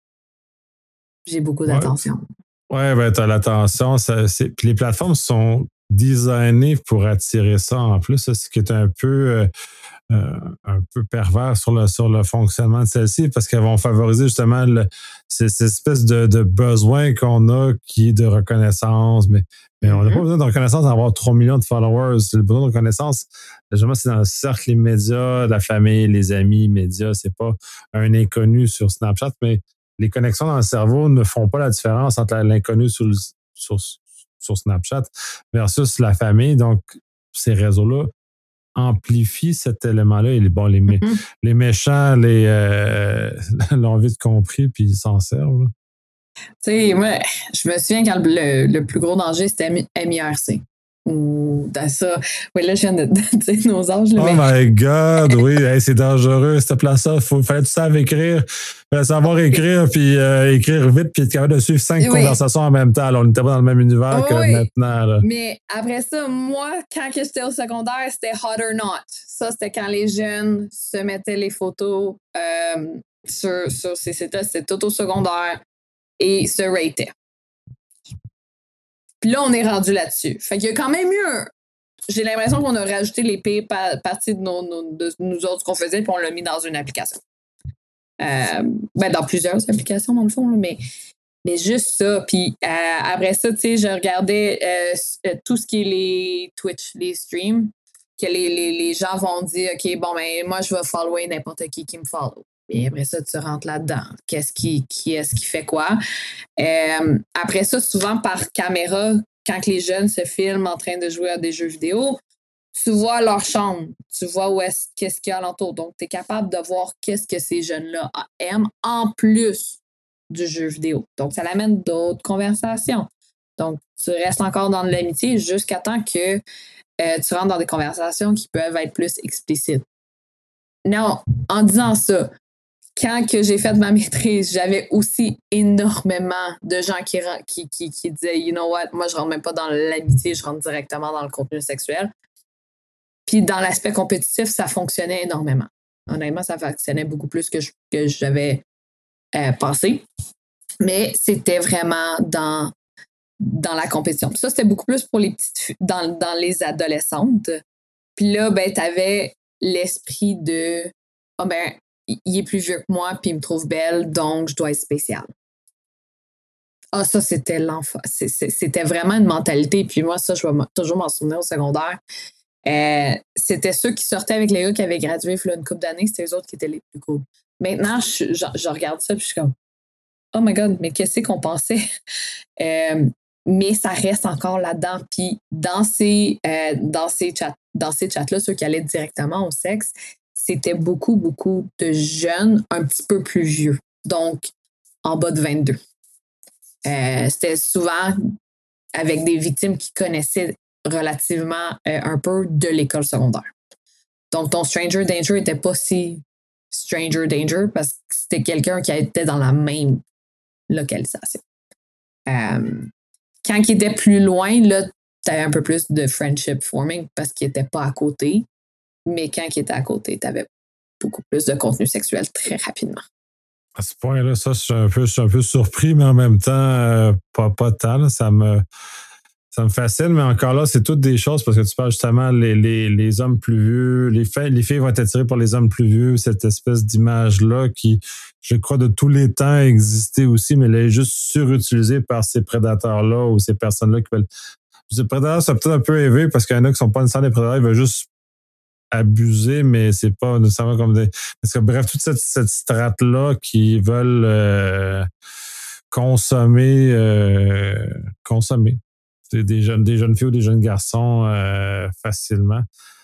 J'ai beaucoup d'attention. » Ouais, ben t'as l'attention. Ça, c'est... Puis les plateformes sont designées pour attirer ça en plus, ce qui est un peu... Euh... Euh, un peu pervers sur le, sur le fonctionnement de celle-ci parce qu'elles vont favoriser justement le, cette, cette espèce de, de besoin qu'on a qui est de reconnaissance. Mais, mais on n'a mm-hmm. pas besoin de reconnaissance d'avoir trois millions de followers. Le besoin de reconnaissance, justement, c'est dans le cercle les médias, la famille, les amis, les médias. C'est pas un inconnu sur Snapchat, mais les connexions dans le cerveau ne font pas la différence entre l'inconnu sur, le, sur, sur Snapchat versus la famille. Donc, ces réseaux-là amplifie cet élément-là. Et bon, les, mé- mm-hmm. les méchants les, euh, l'ont vite compris puis ils s'en servent. Tu sais, moi, je me souviens quand le, le plus gros danger, c'était M I R C. ou dans ça. Oui, là, je viens de, de dire nos âges. Là, oh mais... my God, oui, hey, c'est dangereux, cette place-là. Il fallait tout ça écrire, fallait savoir écrire, puis euh, écrire vite, puis être capable de suivre cinq oui. conversations en même temps. Alors, on n'était pas dans le même univers oui, que oui. maintenant. Là. Mais après ça, moi, quand j'étais au secondaire, c'était Hot or Not. Ça, c'était quand les jeunes se mettaient les photos euh, sur, sur ces sites-là. C'était tout au secondaire et se rataient. Puis là, on est rendu là-dessus. Fait qu'il y a quand même eu un... J'ai l'impression qu'on a rajouté les pires pa- parties de, nos, nos, de nous autres qu'on faisait, puis on l'a mis dans une application. Euh, ben, dans plusieurs applications, dans le fond, là, mais, mais juste ça. Puis euh, après ça, tu sais, je regardais euh, tout ce qui est les Twitch, les streams, que les, les, les gens vont dire, OK, bon, ben, moi, je vais follower n'importe qui qui me follow. Et après ça, tu rentres là-dedans. Qu'est-ce qui, qui est-ce qui fait quoi? Euh, après ça, souvent par caméra, quand les jeunes se filment en train de jouer à des jeux vidéo, tu vois leur chambre, tu vois où est-ce, qu'est-ce qu'il y a alentour. Donc, tu es capable de voir qu'est-ce que ces jeunes-là aiment en plus du jeu vidéo. Donc, ça l'amène d'autres conversations. Donc, tu restes encore dans de l'amitié jusqu'à temps que euh, tu rentres dans des conversations qui peuvent être plus explicites. Non, en disant ça, quand que j'ai fait ma maîtrise, j'avais aussi énormément de gens qui, qui, qui, qui disaient « You know what, moi, je rentre même pas dans l'amitié, je rentre directement dans le contenu sexuel. » Puis dans l'aspect compétitif, ça fonctionnait énormément. Honnêtement, ça fonctionnait beaucoup plus que, je, que j'avais euh, pensé. Mais c'était vraiment dans, dans la compétition. Puis ça, c'était beaucoup plus pour les petites filles, dans, dans les adolescentes. Puis là, ben, t'avais l'esprit de « Ah, oh, ben, il est plus vieux que moi, puis il me trouve belle, donc je dois être spéciale. » Ah, ça, c'était l'enfant. C'est, c'est, c'était vraiment une mentalité. Puis moi, ça, je vais toujours m'en souvenir au secondaire. Euh, c'était ceux qui sortaient avec les gars qui avaient gradué il y a une couple d'années, c'était les autres qui étaient les plus cool. Maintenant, je, je, je regarde ça, puis je suis comme « Oh my God, mais qu'est-ce qu'on pensait? » euh, Mais ça reste encore là-dedans. Puis dans ces, euh, dans ces chats, dans ces chats-là, ceux qui allaient directement au sexe, c'était beaucoup, beaucoup de jeunes un petit peu plus vieux, donc en bas de vingt-deux. Euh, c'était souvent avec des victimes qui connaissaient relativement euh, un peu de l'école secondaire. Donc, ton stranger danger n'était pas si stranger danger parce que c'était quelqu'un qui était dans la même localisation. Euh, quand il était plus loin, là, tu avais un peu plus de friendship forming parce qu'il n'était pas à côté. Mais quand il était à côté, tu avais beaucoup plus de contenu sexuel très rapidement. À ce point-là, ça, je suis un peu, je suis un peu surpris, mais en même temps, euh, pas, pas tant. Là, ça me, ça me fascine, mais encore là, c'est toutes des choses parce que tu parles justement les, les, les hommes plus vieux, les filles, les filles vont être attirées par les hommes plus vieux, cette espèce d'image-là qui, je crois, de tous les temps existait aussi, mais elle est juste surutilisée par ces prédateurs-là ou ces personnes-là qui veulent. Ces prédateurs, c'est peut-être un peu élevé parce qu'il y en a qui ne sont pas nécessairement des prédateurs, ils veulent juste abuser, mais c'est pas nécessairement comme des... Parce que bref, toute cette, cette strate-là qui veulent euh, consommer euh, consommer des, des, jeunes, des jeunes filles ou des jeunes garçons euh, facilement.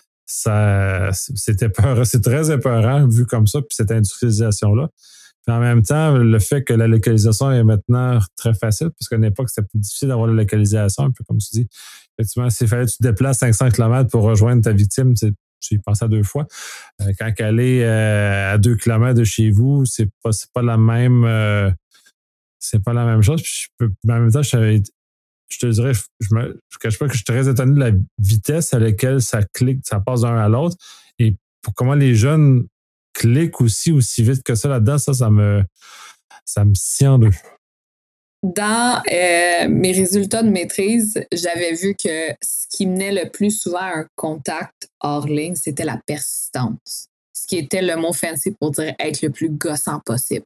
Ça, c'était peur, c'est très épeurant vu comme ça, puis cette industrialisation-là. Puis en même temps, le fait que la localisation est maintenant très facile, parce qu'à une époque, c'était plus difficile d'avoir la localisation, un peu comme tu dis. Effectivement, s'il fallait que tu te déplaces cinq cents kilomètres pour rejoindre ta victime, c'est j'y pensais à deux fois. Euh, quand elle est euh, à deux kilomètres de chez vous, c'est pas, c'est pas la même euh, c'est pas la même chose. Puis je peux, mais en même temps, je, je te dirais, je, je me je cache pas que je suis très étonné de la vitesse à laquelle ça clique, ça passe d'un à l'autre. Et pour comment les jeunes cliquent aussi aussi vite que ça là-dedans, ça, ça me ça me scie en deux. Dans euh, mes résultats de maîtrise, j'avais vu que ce qui menait le plus souvent à un contact hors ligne, c'était la persistance. Ce qui était le mot fancy pour dire être le plus gossant possible.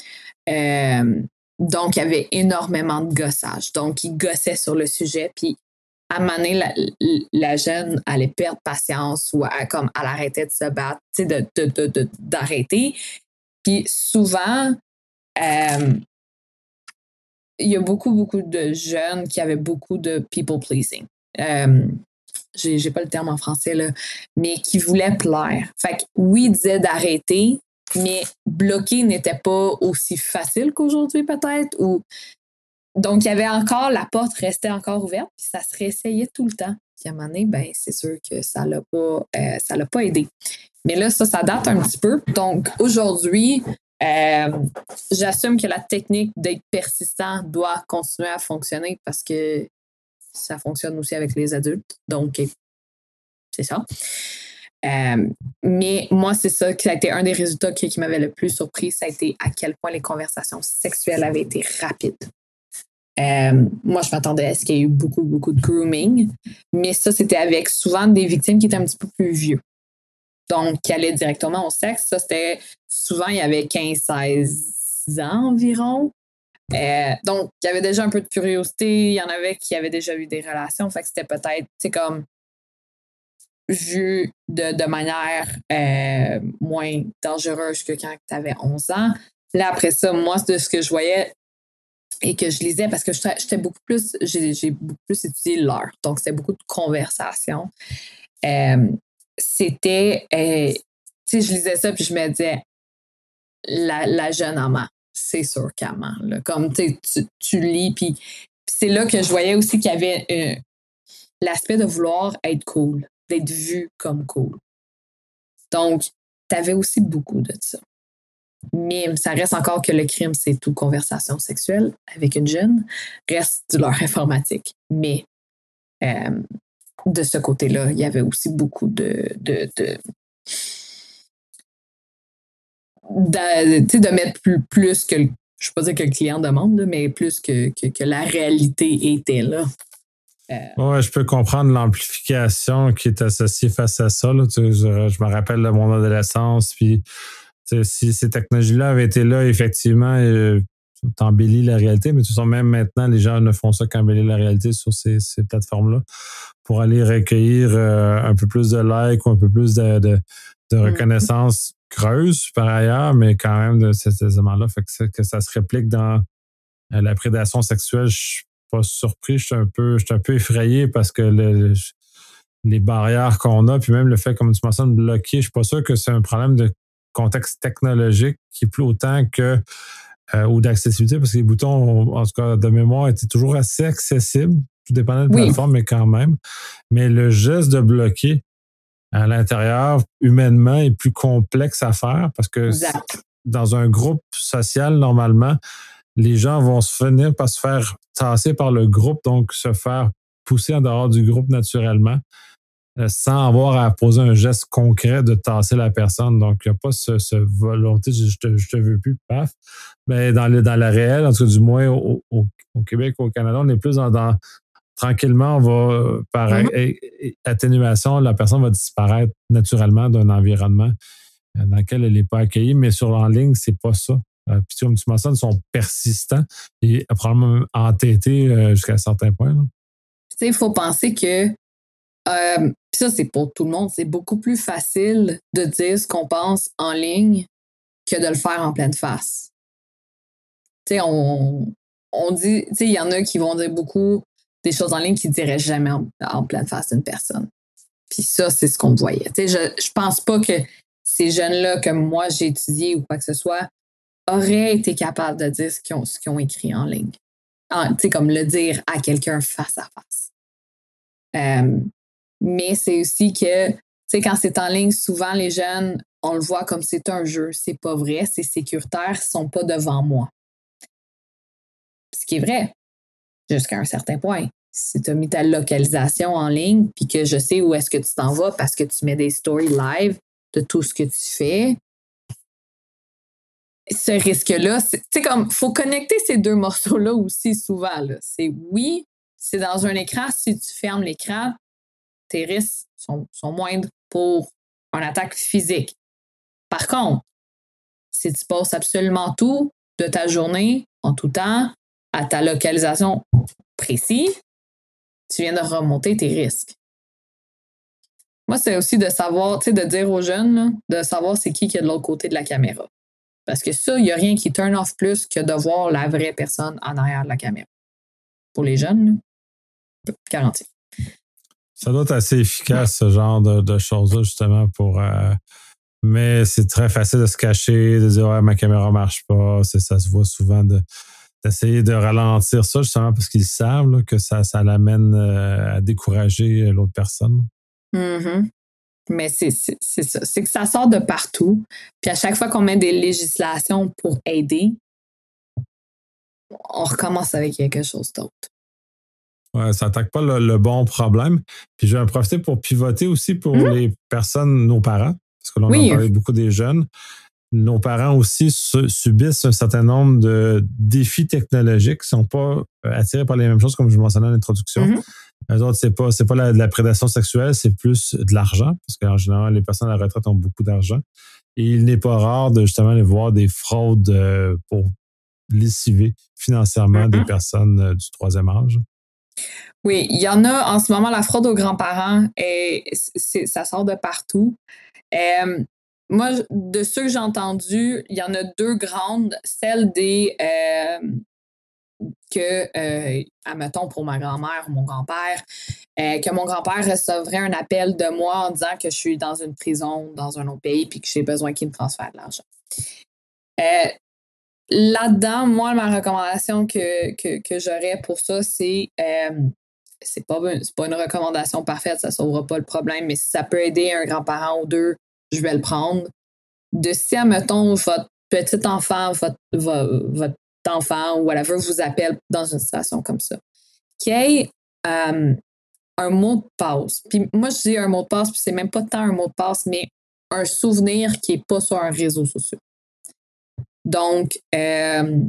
Euh, donc, il y avait énormément de gossage. Donc, ils gossaient sur le sujet, puis à un moment donné, la, la jeune allait perdre patience ou à, comme, elle arrêtait de se battre, tu sais, de, de, de, de, d'arrêter. Puis souvent, euh, il y a beaucoup, beaucoup de jeunes qui avaient beaucoup de people pleasing. Euh, j'ai, j'ai pas le terme en français, là, mais qui voulaient plaire. Fait que oui, ils disaient d'arrêter, mais bloquer n'était pas aussi facile qu'aujourd'hui, peut-être. Ou... Donc, il y avait encore, la porte restait encore ouverte, puis ça se réessayait tout le temps. Puis à un moment donné, ben, c'est sûr que ça l'a pas, euh, ça l'a pas aidé. Mais là, ça, ça date un petit peu. Donc, aujourd'hui, euh, j'assume que la technique d'être persistant doit continuer à fonctionner parce que ça fonctionne aussi avec les adultes. Donc, c'est ça. Euh, mais moi, c'est ça qui a été un des résultats qui, qui m'avait le plus surpris. Ça a été à quel point les conversations sexuelles avaient été rapides. Euh, moi, je m'attendais à ce qu'il y ait eu beaucoup, beaucoup de grooming. Mais ça, c'était avec souvent des victimes qui étaient un petit peu plus vieux. Donc, qui allaient directement au sexe. Ça, c'était souvent, il y avait quinze seize ans environ. Euh, donc, il y avait déjà un peu de curiosité. Il y en avait qui avaient déjà eu des relations. Fait que c'était peut-être, c'est comme vu de, de manière euh, moins dangereuse que quand tu avais onze ans. Là, après ça, moi, de ce que je voyais et que je lisais, parce que j'étais beaucoup plus, j'ai, j'ai beaucoup plus étudié l'art. Donc, c'était beaucoup de conversations. Euh, c'était, euh, tu sais, je lisais ça puis je me disais, la, la jeune amant, c'est sûr qu'elle ment. Là. Comme tu, tu lis, puis c'est là que je voyais aussi qu'il y avait euh, l'aspect de vouloir être cool, d'être vu comme cool. Donc, tu avais aussi beaucoup de ça. Mais ça reste encore que le crime, c'est tout conversation sexuelle avec une jeune, reste du leurre informatique. Mais euh, de ce côté-là, il y avait aussi beaucoup de... de, de De, de mettre plus, plus que, je ne vais pas dire que le client demande, là, mais plus que, que, que la réalité était là. Euh... Oui, je peux comprendre l'amplification qui est associée face à ça. Là. Tu sais, je, je me rappelle de mon adolescence, puis tu sais, si ces technologies-là avaient été là, effectivement, euh, t'embellis la réalité, mais de toute façon, même maintenant, les gens ne font ça qu'embellir la réalité sur ces, ces plateformes-là pour aller recueillir euh, un peu plus de likes ou un peu plus de, de, de reconnaissance. Mm-hmm. Creuse par ailleurs, mais quand même de cet élément-là, fait que, que ça se réplique dans euh, la prédation sexuelle. Je suis pas surpris, je suis un peu, je suis un peu effrayé parce que le, les barrières qu'on a, puis même le fait, comme tu mentionnes, de bloquer, je suis pas sûr que c'est un problème de contexte technologique qui est plus autant que euh, ou d'accessibilité, parce que les boutons, en tout cas de mémoire, étaient toujours assez accessibles, tout dépendant de la oui. plateforme, mais quand même. Mais le geste de bloquer à l'intérieur, humainement, est plus complexe à faire parce que exact. Dans un groupe social, normalement, les gens vont se finir par se faire tasser par le groupe, donc se faire pousser en dehors du groupe naturellement, euh, sans avoir à poser un geste concret de tasser la personne. Donc, il n'y a pas ce, ce volonté, je te, je te veux plus, paf. Mais dans, le, dans la réelle, en tout cas du moins au, au, au Québec, au Canada, on est plus dans... dans tranquillement, on va, par mm-hmm. atténuation, la personne va disparaître naturellement d'un environnement dans lequel elle n'est pas accueillie, mais sur en ligne, c'est pas ça. Euh, puis comme tu mentionnes, ils sont persistants et probablement entêtés euh, jusqu'à un certain point. Tu sais, il faut penser que, euh, puis ça, c'est pour tout le monde, c'est beaucoup plus facile de dire ce qu'on pense en ligne que de le faire en pleine face. Tu sais, on, on dit, tu sais, il y en a qui vont dire beaucoup des choses en ligne qu'ils ne diraient jamais en, en pleine face d'une personne. Puis ça, c'est ce qu'on voyait. Tu sais, je ne pense pas que ces jeunes-là, que moi, j'ai étudié ou quoi que ce soit, auraient été capables de dire ce qu'ils ont, ce qu'ils ont écrit en ligne. Ah, tu sais, comme le dire à quelqu'un face à face. Euh, mais c'est aussi que, tu sais, quand c'est en ligne, souvent, les jeunes, on le voit comme c'est un jeu. C'est pas vrai, c'est sécuritaire, ils sont pas devant moi. Ce qui est vrai. Jusqu'à un certain point. Si tu as mis ta localisation en ligne puis que je sais où est-ce que tu t'en vas parce que tu mets des stories live de tout ce que tu fais, ce risque-là, c'est, c'est comme, il faut connecter ces deux morceaux-là aussi souvent. Là. C'est oui, c'est dans un écran, si tu fermes l'écran, tes risques sont, sont moindres pour une attaque physique. Par contre, si tu passes absolument tout de ta journée, en tout temps, à ta localisation précise, tu viens de remonter tes risques. Moi, c'est aussi de savoir, tu sais, de dire aux jeunes, là, de savoir c'est qui qui est de l'autre côté de la caméra. Parce que ça, il n'y a rien qui turn off plus que de voir la vraie personne en arrière de la caméra. Pour les jeunes, là, garanti. Ça doit être assez efficace, ce genre de, de choses-là, justement, pour... Euh... Mais c'est très facile de se cacher, de dire « Ouais, ma caméra ne marche pas ». Ça se voit souvent de... d'essayer de ralentir ça, justement, parce qu'ils savent là, que ça, ça l'amène euh, à décourager l'autre personne. Mm-hmm. Mais c'est, c'est, c'est ça. C'est que ça sort de partout. Puis à chaque fois qu'on met des législations pour aider, on recommence avec quelque chose d'autre. Ouais, ça n'attaque pas le, le bon problème. Puis je vais en profiter pour pivoter aussi pour Mm-hmm. les personnes, nos parents, parce que là, on oui. en parlait beaucoup des jeunes. Nos parents aussi su- subissent un certain nombre de défis technologiques qui ne sont pas attirés par les mêmes choses, comme je mentionnais en introduction. Mm-hmm. Eux autres, c'est pas, c'est pas la, de la prédation sexuelle, c'est plus de l'argent, parce qu'en général, les personnes à la retraite ont beaucoup d'argent. Et il n'est pas rare de justement aller voir des fraudes euh, pour lessiver financièrement mm-hmm. des personnes euh, du troisième âge. Oui, il y en a en ce moment, la fraude aux grands-parents, et c'est, ça sort de partout. Euh, moi, de ceux que j'ai entendus, il y en a deux grandes. Celle des... Euh, que, euh, admettons, pour ma grand-mère ou mon grand-père, euh, que mon grand-père recevrait un appel de moi en disant que je suis dans une prison dans un autre pays puis que j'ai besoin qu'il me transfère de l'argent. Euh, là-dedans, moi, ma recommandation que, que, que j'aurais pour ça, c'est... Euh, c'est pas, c'est pas une recommandation parfaite, ça sauvera pas le problème, mais si ça peut aider un grand-parent ou deux, je vais le prendre. De si, admettons, votre petit enfant, votre, votre, votre enfant ou whatever vous appelle dans une situation comme ça, qu'il y ait euh, un mot de passe. Puis moi, je dis un mot de passe, puis c'est même pas tant un mot de passe, mais un souvenir qui n'est pas sur un réseau social. Donc, euh,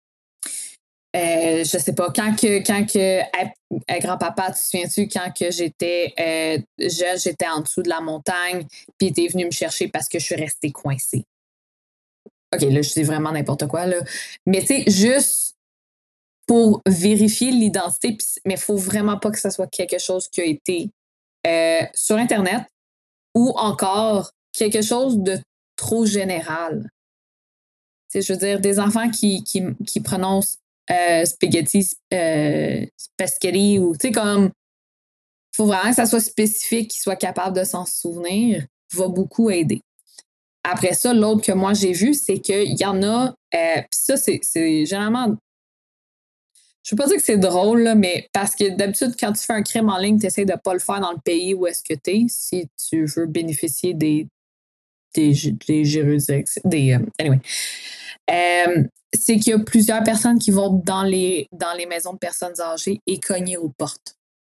Euh, je sais pas, quand que, quand que à, à grand-papa, tu te souviens-tu, quand que j'étais euh, jeune, j'étais en dessous de la montagne, puis t'es venu me chercher parce que je suis restée coincée. OK, là, je dis vraiment n'importe quoi, là. Mais tu sais, juste pour vérifier l'identité, mais il faut vraiment pas que ça soit quelque chose qui a été euh, sur Internet ou encore quelque chose de trop général. Tu sais, je veux dire, des enfants qui, qui, qui prononcent Euh, spaghetti, euh, spaghetti, ou tu sais, comme, il faut vraiment que ça soit spécifique, qu'il soit capable de s'en souvenir, va beaucoup aider. Après ça, l'autre que moi j'ai vu, c'est qu'il y en a, euh, puis ça, c'est, c'est généralement, je ne veux pas dire que c'est drôle, là, mais parce que d'habitude, quand tu fais un crime en ligne, tu essaies de ne pas le faire dans le pays où est-ce que tu es, si tu veux bénéficier des, des, des juridictions, des, euh, anyway. Euh, c'est qu'il y a plusieurs personnes qui vont dans les, dans les maisons de personnes âgées et cogner aux portes.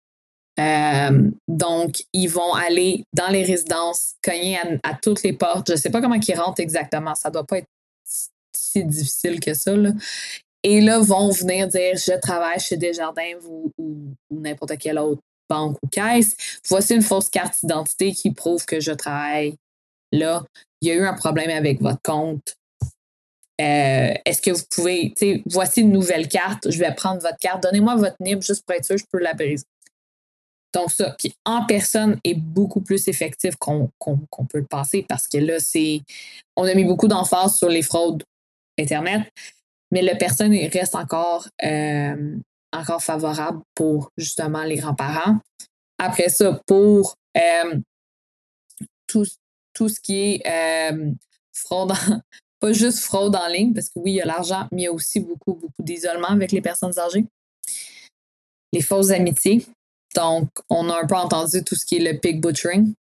Euh, donc, ils vont aller dans les résidences, cogner à, à toutes les portes. Je ne sais pas comment ils rentrent exactement. Ça ne doit pas être si difficile que ça, là. Et là, vont venir dire « Je travaille chez Desjardins ou, ou, ou n'importe quelle autre banque ou caisse. Voici une fausse carte d'identité qui prouve que je travaille là. Il y a eu un problème avec votre compte. Euh, est-ce que vous pouvez, tu sais, voici une nouvelle carte, je vais prendre votre carte, donnez-moi votre N I B juste pour être sûr, je peux la briser. » Donc ça, puis en personne est beaucoup plus effectif qu'on, qu'on, qu'on peut le penser parce que là, c'est, on a mis beaucoup d'emphase sur les fraudes Internet, mais le personne reste encore, euh, encore favorable pour justement les grands-parents. Après ça, pour euh, tout, tout ce qui est euh, fraude en, pas juste fraude en ligne, parce que oui, il y a l'argent, mais il y a aussi beaucoup, beaucoup d'isolement avec les personnes âgées. Les fausses amitiés. Donc, on a un peu entendu tout ce qui est le pig butchering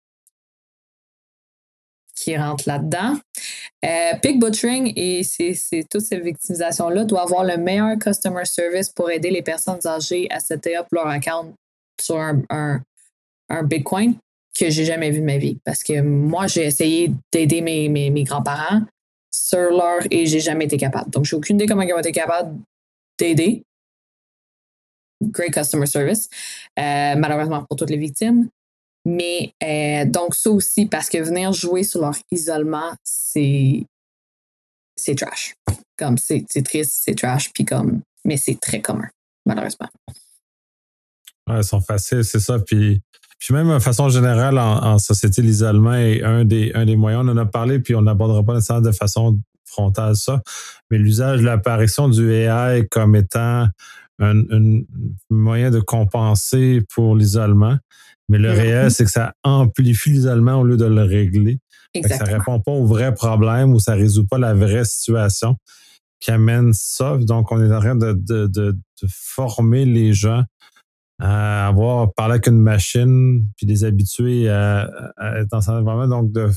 qui rentre là-dedans. Euh, pig butchering et c'est, c'est, toutes ces victimisations-là doivent avoir le meilleur customer service pour aider les personnes âgées à setter up leur account sur un, un, un Bitcoin que j'ai jamais vu de ma vie. Parce que moi, j'ai essayé d'aider mes, mes, mes grands-parents sur leur et j'ai jamais été capable. Donc, j'ai aucune idée comment ils ont été capables d'aider. Great customer service, euh, malheureusement pour toutes les victimes. Mais euh, donc, ça aussi, parce que venir jouer sur leur isolement, c'est, c'est trash. Comme c'est, c'est triste, c'est trash, puis comme, mais c'est très commun, malheureusement. Ouais, elles sont faciles, c'est ça. Puis, puis même de façon générale, en, en société, l'isolement est un des, un des moyens. On en a parlé, puis on n'abordera pas nécessairement de façon frontale ça, mais l'usage de l'apparition du A I comme étant un, un moyen de compenser pour l'isolement. Mais le mm-hmm. réel, c'est que ça amplifie l'isolement au lieu de le régler. Ça ne répond pas au vrai problème ou ça ne résout pas la vraie situation. qui amène ça. Donc, on est en train de, de, de, de former les gens à avoir parlé avec une machine, puis les habituer à, à être dans cet environnement, donc de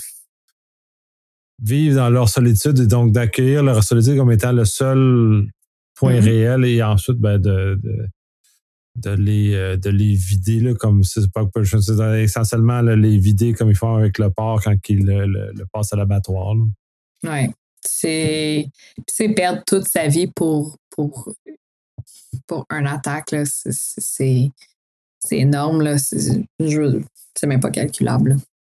vivre dans leur solitude et donc d'accueillir leur solitude comme étant le seul point mm-hmm. réel et ensuite ben, de, de, de, les, de les vider, là, comme c'est pas c'est essentiellement là, les vider comme ils font avec le porc quand ils le, le, le passent à l'abattoir. Oui. C'est, c'est perdre toute sa vie pour, pour, pour une attaque. Là. C'est, c'est, c'est énorme. Là. C'est, je, c'est même pas calculable.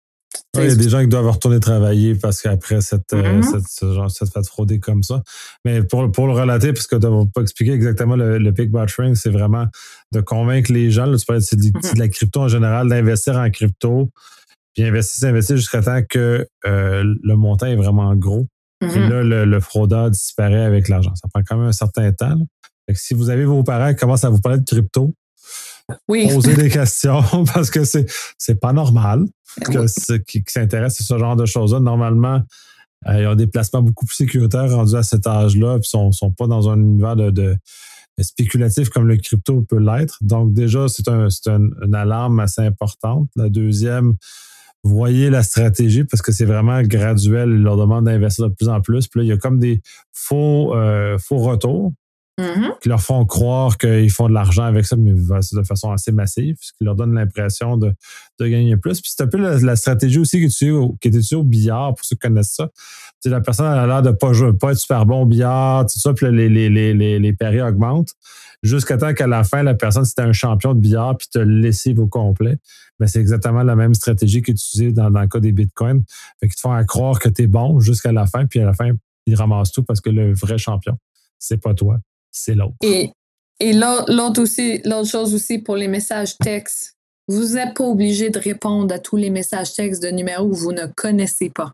Il ouais, y a des gens qui doivent retourner travailler parce qu'après cette, mm-hmm. euh, cette, ce genre, cette fait frauder comme ça. Mais pour, pour le relater, parce que tu n'as pas expliqué exactement le, le Peak Botching, c'est vraiment de convaincre les gens, là, tu parlais de, mm-hmm. de la crypto en général, d'investir en crypto, puis investir, investir jusqu'à temps que euh, le montant est vraiment gros. Mm-hmm. Et là, le, le fraudeur disparaît avec l'argent. Ça prend quand même un certain temps. Là. Fait que si vous avez vos parents qui commencent à vous parler de crypto, oui. posez des questions parce que c'est, c'est pas normal que c'est, qui, qui s'intéressent à ce genre de choses-là. Normalement, euh, ils ont des placements beaucoup plus sécuritaires rendus à cet âge-là, puis sont, sont pas dans un univers de, de, de spéculatif comme le crypto peut l'être. Donc déjà, c'est, un, c'est un, une alarme assez importante. La deuxième, voyez la stratégie parce que c'est vraiment graduel. Ils leur demandent d'investir de plus en plus. Puis là, il y a comme des faux, euh, faux retours. Mm-hmm. Qui leur font croire qu'ils font de l'argent avec ça, mais de façon assez massive, ce qui leur donne l'impression de, de gagner plus. Puis c'est un peu la, la stratégie aussi qui est utilisée au, qui est utilisée au billard, pour ceux qui connaissent ça. T'sais, la personne a l'air de ne pas, pas être super bon au billard, tout ça, puis les, les, les, les, les paris augmentent, jusqu'à temps qu'à la fin, la personne, c'était un champion de billard, puis te lessive au complet. Mais c'est exactement la même stratégie qui est utilisée dans, dans le cas des bitcoins. Fait qu'ils te font croire que tu es bon jusqu'à la fin, puis à la fin, ils ramassent tout parce que le vrai champion, c'est pas toi. C'est l'autre. Et, et l'autre, l'autre, aussi, l'autre chose aussi pour les messages textes, vous n'êtes pas obligé de répondre à tous les messages textes de numéros que vous ne connaissez pas.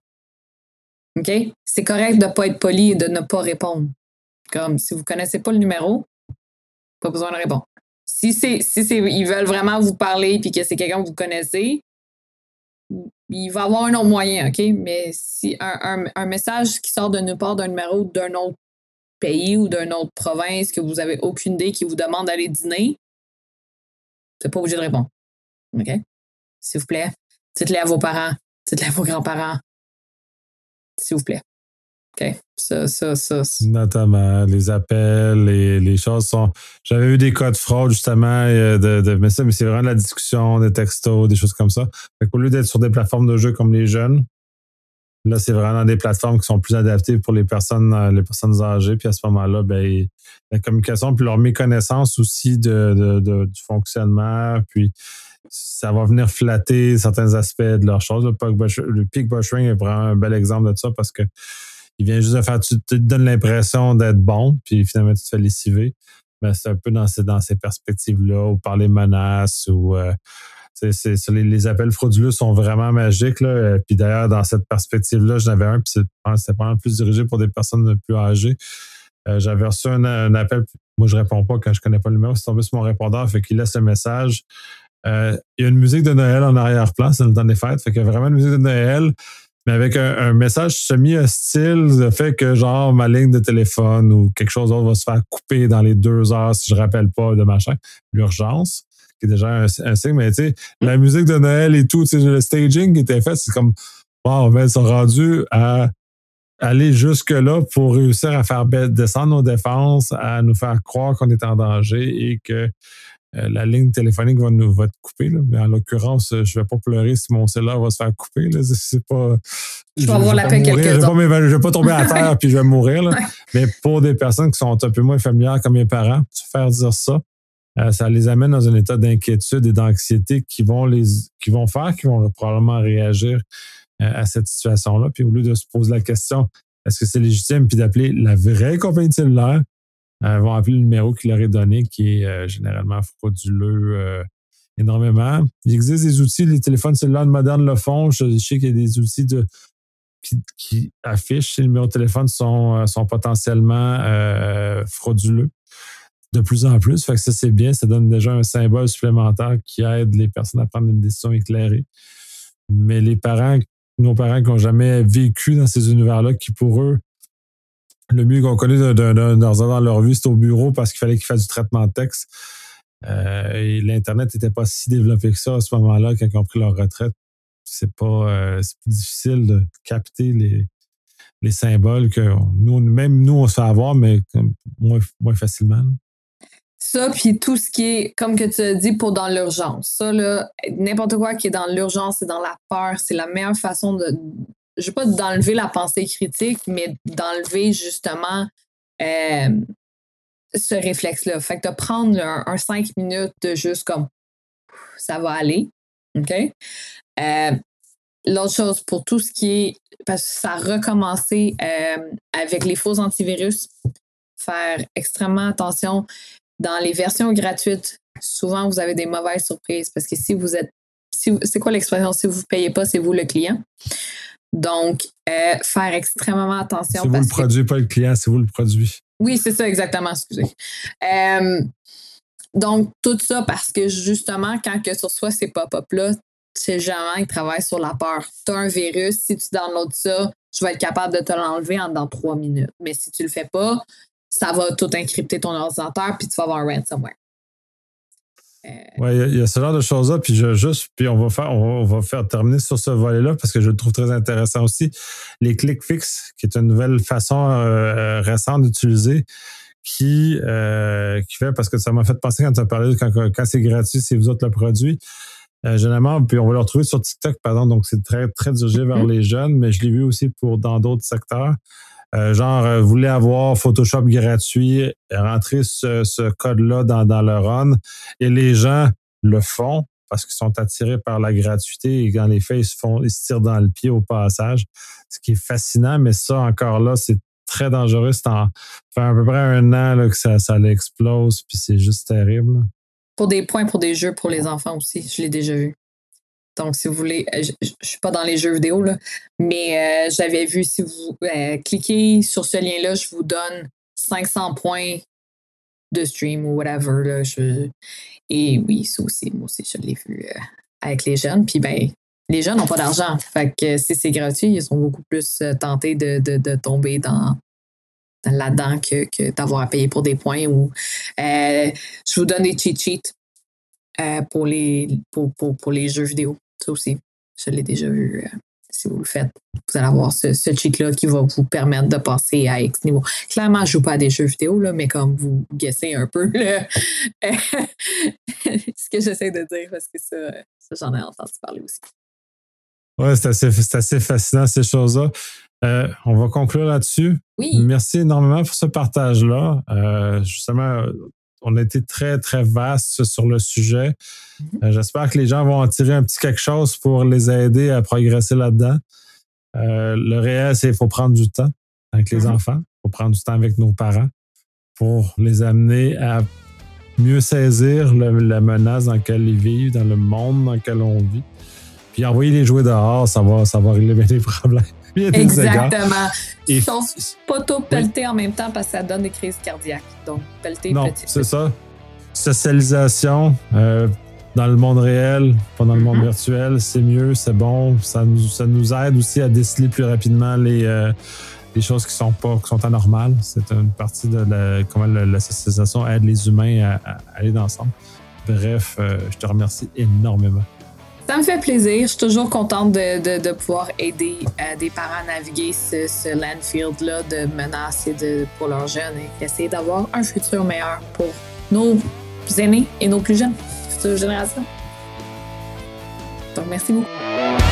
OK? C'est correct de ne pas être poli et de ne pas répondre. Comme si vous ne connaissez pas le numéro, pas besoin de répondre. Si, c'est, si c'est, ils veulent vraiment vous parler et que c'est quelqu'un que vous connaissez, il va y avoir un autre moyen, OK? Mais si un, un, un message qui sort de nulle part d'un numéro d'un autre pays ou d'une autre province que vous n'avez aucune idée qui vous demande d'aller dîner, vous n'êtes pas obligé de répondre. OK? S'il vous plaît, dites-le à vos parents, dites-le à vos grands-parents. S'il vous plaît. OK? Ça, ça, ça. ça. Notamment, les appels, les, les choses sont... J'avais eu des cas de fraude, justement, de, de, mais ça, mais c'est vraiment de la discussion, des textos, des choses comme ça. Fait qu'au lieu d'être sur des plateformes de jeux comme les jeunes, là, c'est vraiment des plateformes qui sont plus adaptées pour les personnes, les personnes âgées. Puis à ce moment-là, ben, la communication, puis leur méconnaissance aussi de, de, de, du fonctionnement. Puis ça va venir flatter certains aspects de leurs choses. Le peak botching est vraiment un bel exemple de ça parce que il vient juste de faire, tu te donnes l'impression d'être bon, puis finalement, tu te fais lessiver. Ben, c'est un peu dans ces, dans ces perspectives-là, ou par les menaces, ou... Euh, C'est, c'est, c'est, les, les appels frauduleux sont vraiment magiques. Là. Puis d'ailleurs, dans cette perspective-là, j'en avais un, puis c'est, c'était pas plus dirigé pour des personnes plus âgées. Euh, j'avais reçu un, un appel, moi je réponds pas quand je connais pas le numéro, c'est tombé sur mon répondeur, fait qu'il laisse le message. Euh, il y a une musique de Noël en arrière-plan, c'est le temps des fêtes, fait qu'il y a vraiment une musique de Noël, mais avec un, un message semi-hostile, le fait que genre ma ligne de téléphone ou quelque chose d'autre va se faire couper dans les deux heures si je rappelle pas de machin, l'urgence. Qui est déjà un, un signe, mais tu sais, la musique de Noël et tout, tu sais, le staging qui était fait, c'est comme, wow, ben, ils sont rendus à aller jusque-là pour réussir à faire descendre nos défenses, à nous faire croire qu'on est en danger et que euh, la ligne téléphonique va nous va être coupée. Là. Mais en l'occurrence, je vais pas pleurer si mon cellulaire va se faire couper. Là. C'est, c'est pas. Je vais avoir la paix quelques je, vais pas, je vais pas tomber à terre puis je vais mourir. Là. Mais pour des personnes qui sont un peu moins familières comme mes parents, tu faire dire ça, Euh, ça les amène dans un état d'inquiétude et d'anxiété qui vont les qui vont faire, qui vont probablement réagir euh, à cette situation-là. Puis au lieu de se poser la question, est-ce que c'est légitime, puis d'appeler la vraie compagnie de cellulaire, euh, vont appeler le numéro qui leur est donné, qui est euh, généralement frauduleux euh, énormément. Il existe des outils, les téléphones cellulaires modernes le font. Je, je sais qu'il y a des outils de qui, qui affichent si les numéros de téléphone sont, sont potentiellement euh, frauduleux. De plus en plus, fait que ça c'est bien, ça donne déjà un symbole supplémentaire qui aide les personnes à prendre une décision éclairée. Mais les parents, nos parents qui n'ont jamais vécu dans ces univers-là, qui pour eux le mieux qu'on connaît d'un, d'un, d'un ordinateur dans leur vie, c'était au bureau parce qu'il fallait qu'ils fassent du traitement de texte. Euh, et l'Internet n'était pas si développé que ça à ce moment-là quand ils ont pris leur retraite. C'est pas euh, c'est plus difficile de capter les, les symboles que nous, même nous, on se fait avoir, mais moins, moins facilement. Ça, puis tout ce qui est, comme que tu as dit, pour dans l'urgence. Ça, là, n'importe quoi qui est dans l'urgence et dans la peur, c'est la meilleure façon de, je sais pas d'enlever la pensée critique, mais d'enlever justement euh, ce réflexe-là. Fait que de prendre un, un cinq minutes de juste comme, ça va aller, OK? Euh, l'autre chose, pour tout ce qui est, parce que ça a recommencé euh, avec les faux antivirus, faire extrêmement attention. Dans les versions gratuites, souvent, vous avez des mauvaises surprises parce que si vous êtes... Si, c'est quoi l'expression? Si vous ne payez pas, c'est vous le client. Donc, euh, faire extrêmement attention. C'est vous le produit, que... pas le client, c'est vous le produit. Oui, c'est ça, exactement, excusez. Euh, donc, tout ça parce que, justement, quand que tu reçois ces pop-up-là, ces gens ils travaillent sur la peur. Tu as un virus, si tu downloads ça, je vais être capable de te l'enlever en dans trois minutes. Mais si tu ne le fais pas, ça va tout encrypter ton ordinateur, puis tu vas avoir un ransomware. Euh... Oui, il y, y a ce genre de choses-là, puis je juste, puis on va faire, on va faire terminer sur ce volet-là parce que je le trouve très intéressant aussi. Les click fix, qui est une nouvelle façon euh, récente d'utiliser, qui, euh, qui fait, parce que ça m'a fait penser quand tu as parlé, quand, quand c'est gratuit, c'est vous autres le produit. Euh, généralement, puis on va le retrouver sur TikTok, pardon, donc c'est très, très dirigé vers mm-hmm. les jeunes, mais je l'ai vu aussi pour dans d'autres secteurs. Euh, genre, euh, vous voulez avoir Photoshop gratuit, rentrer ce, ce code-là dans, dans le run, et les gens le font parce qu'ils sont attirés par la gratuité et quand les faits, ils se font, ils se tirent dans le pied au passage, ce qui est fascinant, mais ça, encore là, c'est très dangereux. C'est en, fait à peu près un an là, que ça, ça l'explose, puis c'est juste terrible. Là. Pour des points, pour des jeux, pour les enfants aussi, je l'ai déjà vu. Donc, si vous voulez, je ne suis pas dans les jeux vidéo, là, mais euh, j'avais vu, si vous euh, cliquez sur ce lien-là, je vous donne cinq cents points de stream ou whatever. Là, je... Et oui, ça aussi, moi aussi, je l'ai vu euh, avec les jeunes. Puis, ben, les jeunes n'ont pas d'argent. Fait que si c'est gratuit, ils sont beaucoup plus euh, tentés de, de, de tomber dans, dans là-dedans que, que d'avoir à payer pour des points. Ou, euh, je vous donne des cheat sheets. Euh, pour, les, pour, pour, pour les jeux vidéo. Ça aussi, je l'ai déjà vu. Euh, si vous le faites, vous allez avoir ce, ce cheat-là qui va vous permettre de passer à X niveau. Clairement, je ne joue pas à des jeux vidéo, là, mais comme vous guessez un peu là, ce que j'essaie de dire, parce que ça, ça j'en ai entendu parler aussi. Oui, c'est assez, c'est assez fascinant, ces choses-là. Euh, on va conclure là-dessus. Oui. Merci énormément pour ce partage-là. Euh, justement, on a été très, très vaste sur le sujet. Mm-hmm. Euh, j'espère que les gens vont en tirer un petit quelque chose pour les aider à progresser là-dedans. Euh, le réel, c'est qu'il faut prendre du temps avec les mm-hmm. enfants. Il faut prendre du temps avec nos parents pour les amener à mieux saisir le, la menace dans laquelle ils vivent, dans le monde dans lequel on vit. Puis envoyer les jouets dehors, ça va, ça va régler bien les problèmes. Exactement. Ils sont pas tous pelletés oui. en même temps parce que ça donne des crises cardiaques. Donc, pelletés non, petit. c'est ça. Socialisation euh, dans le monde réel, pas dans le mm-hmm. monde virtuel, c'est mieux, c'est bon. Ça nous, ça nous aide aussi à déceler plus rapidement les, euh, les choses qui sont pas qui sont anormales. C'est une partie de la, comment la, la socialisation aide les humains à, à aller ensemble. Bref, euh, je te remercie énormément. Ça me fait plaisir. Je suis toujours contente de, de, de pouvoir aider euh, des parents à naviguer ce, ce landfill-là de menaces et de, pour leurs jeunes et essayer d'avoir un futur meilleur pour nos aînés et nos plus jeunes, futures générations. Donc, merci beaucoup.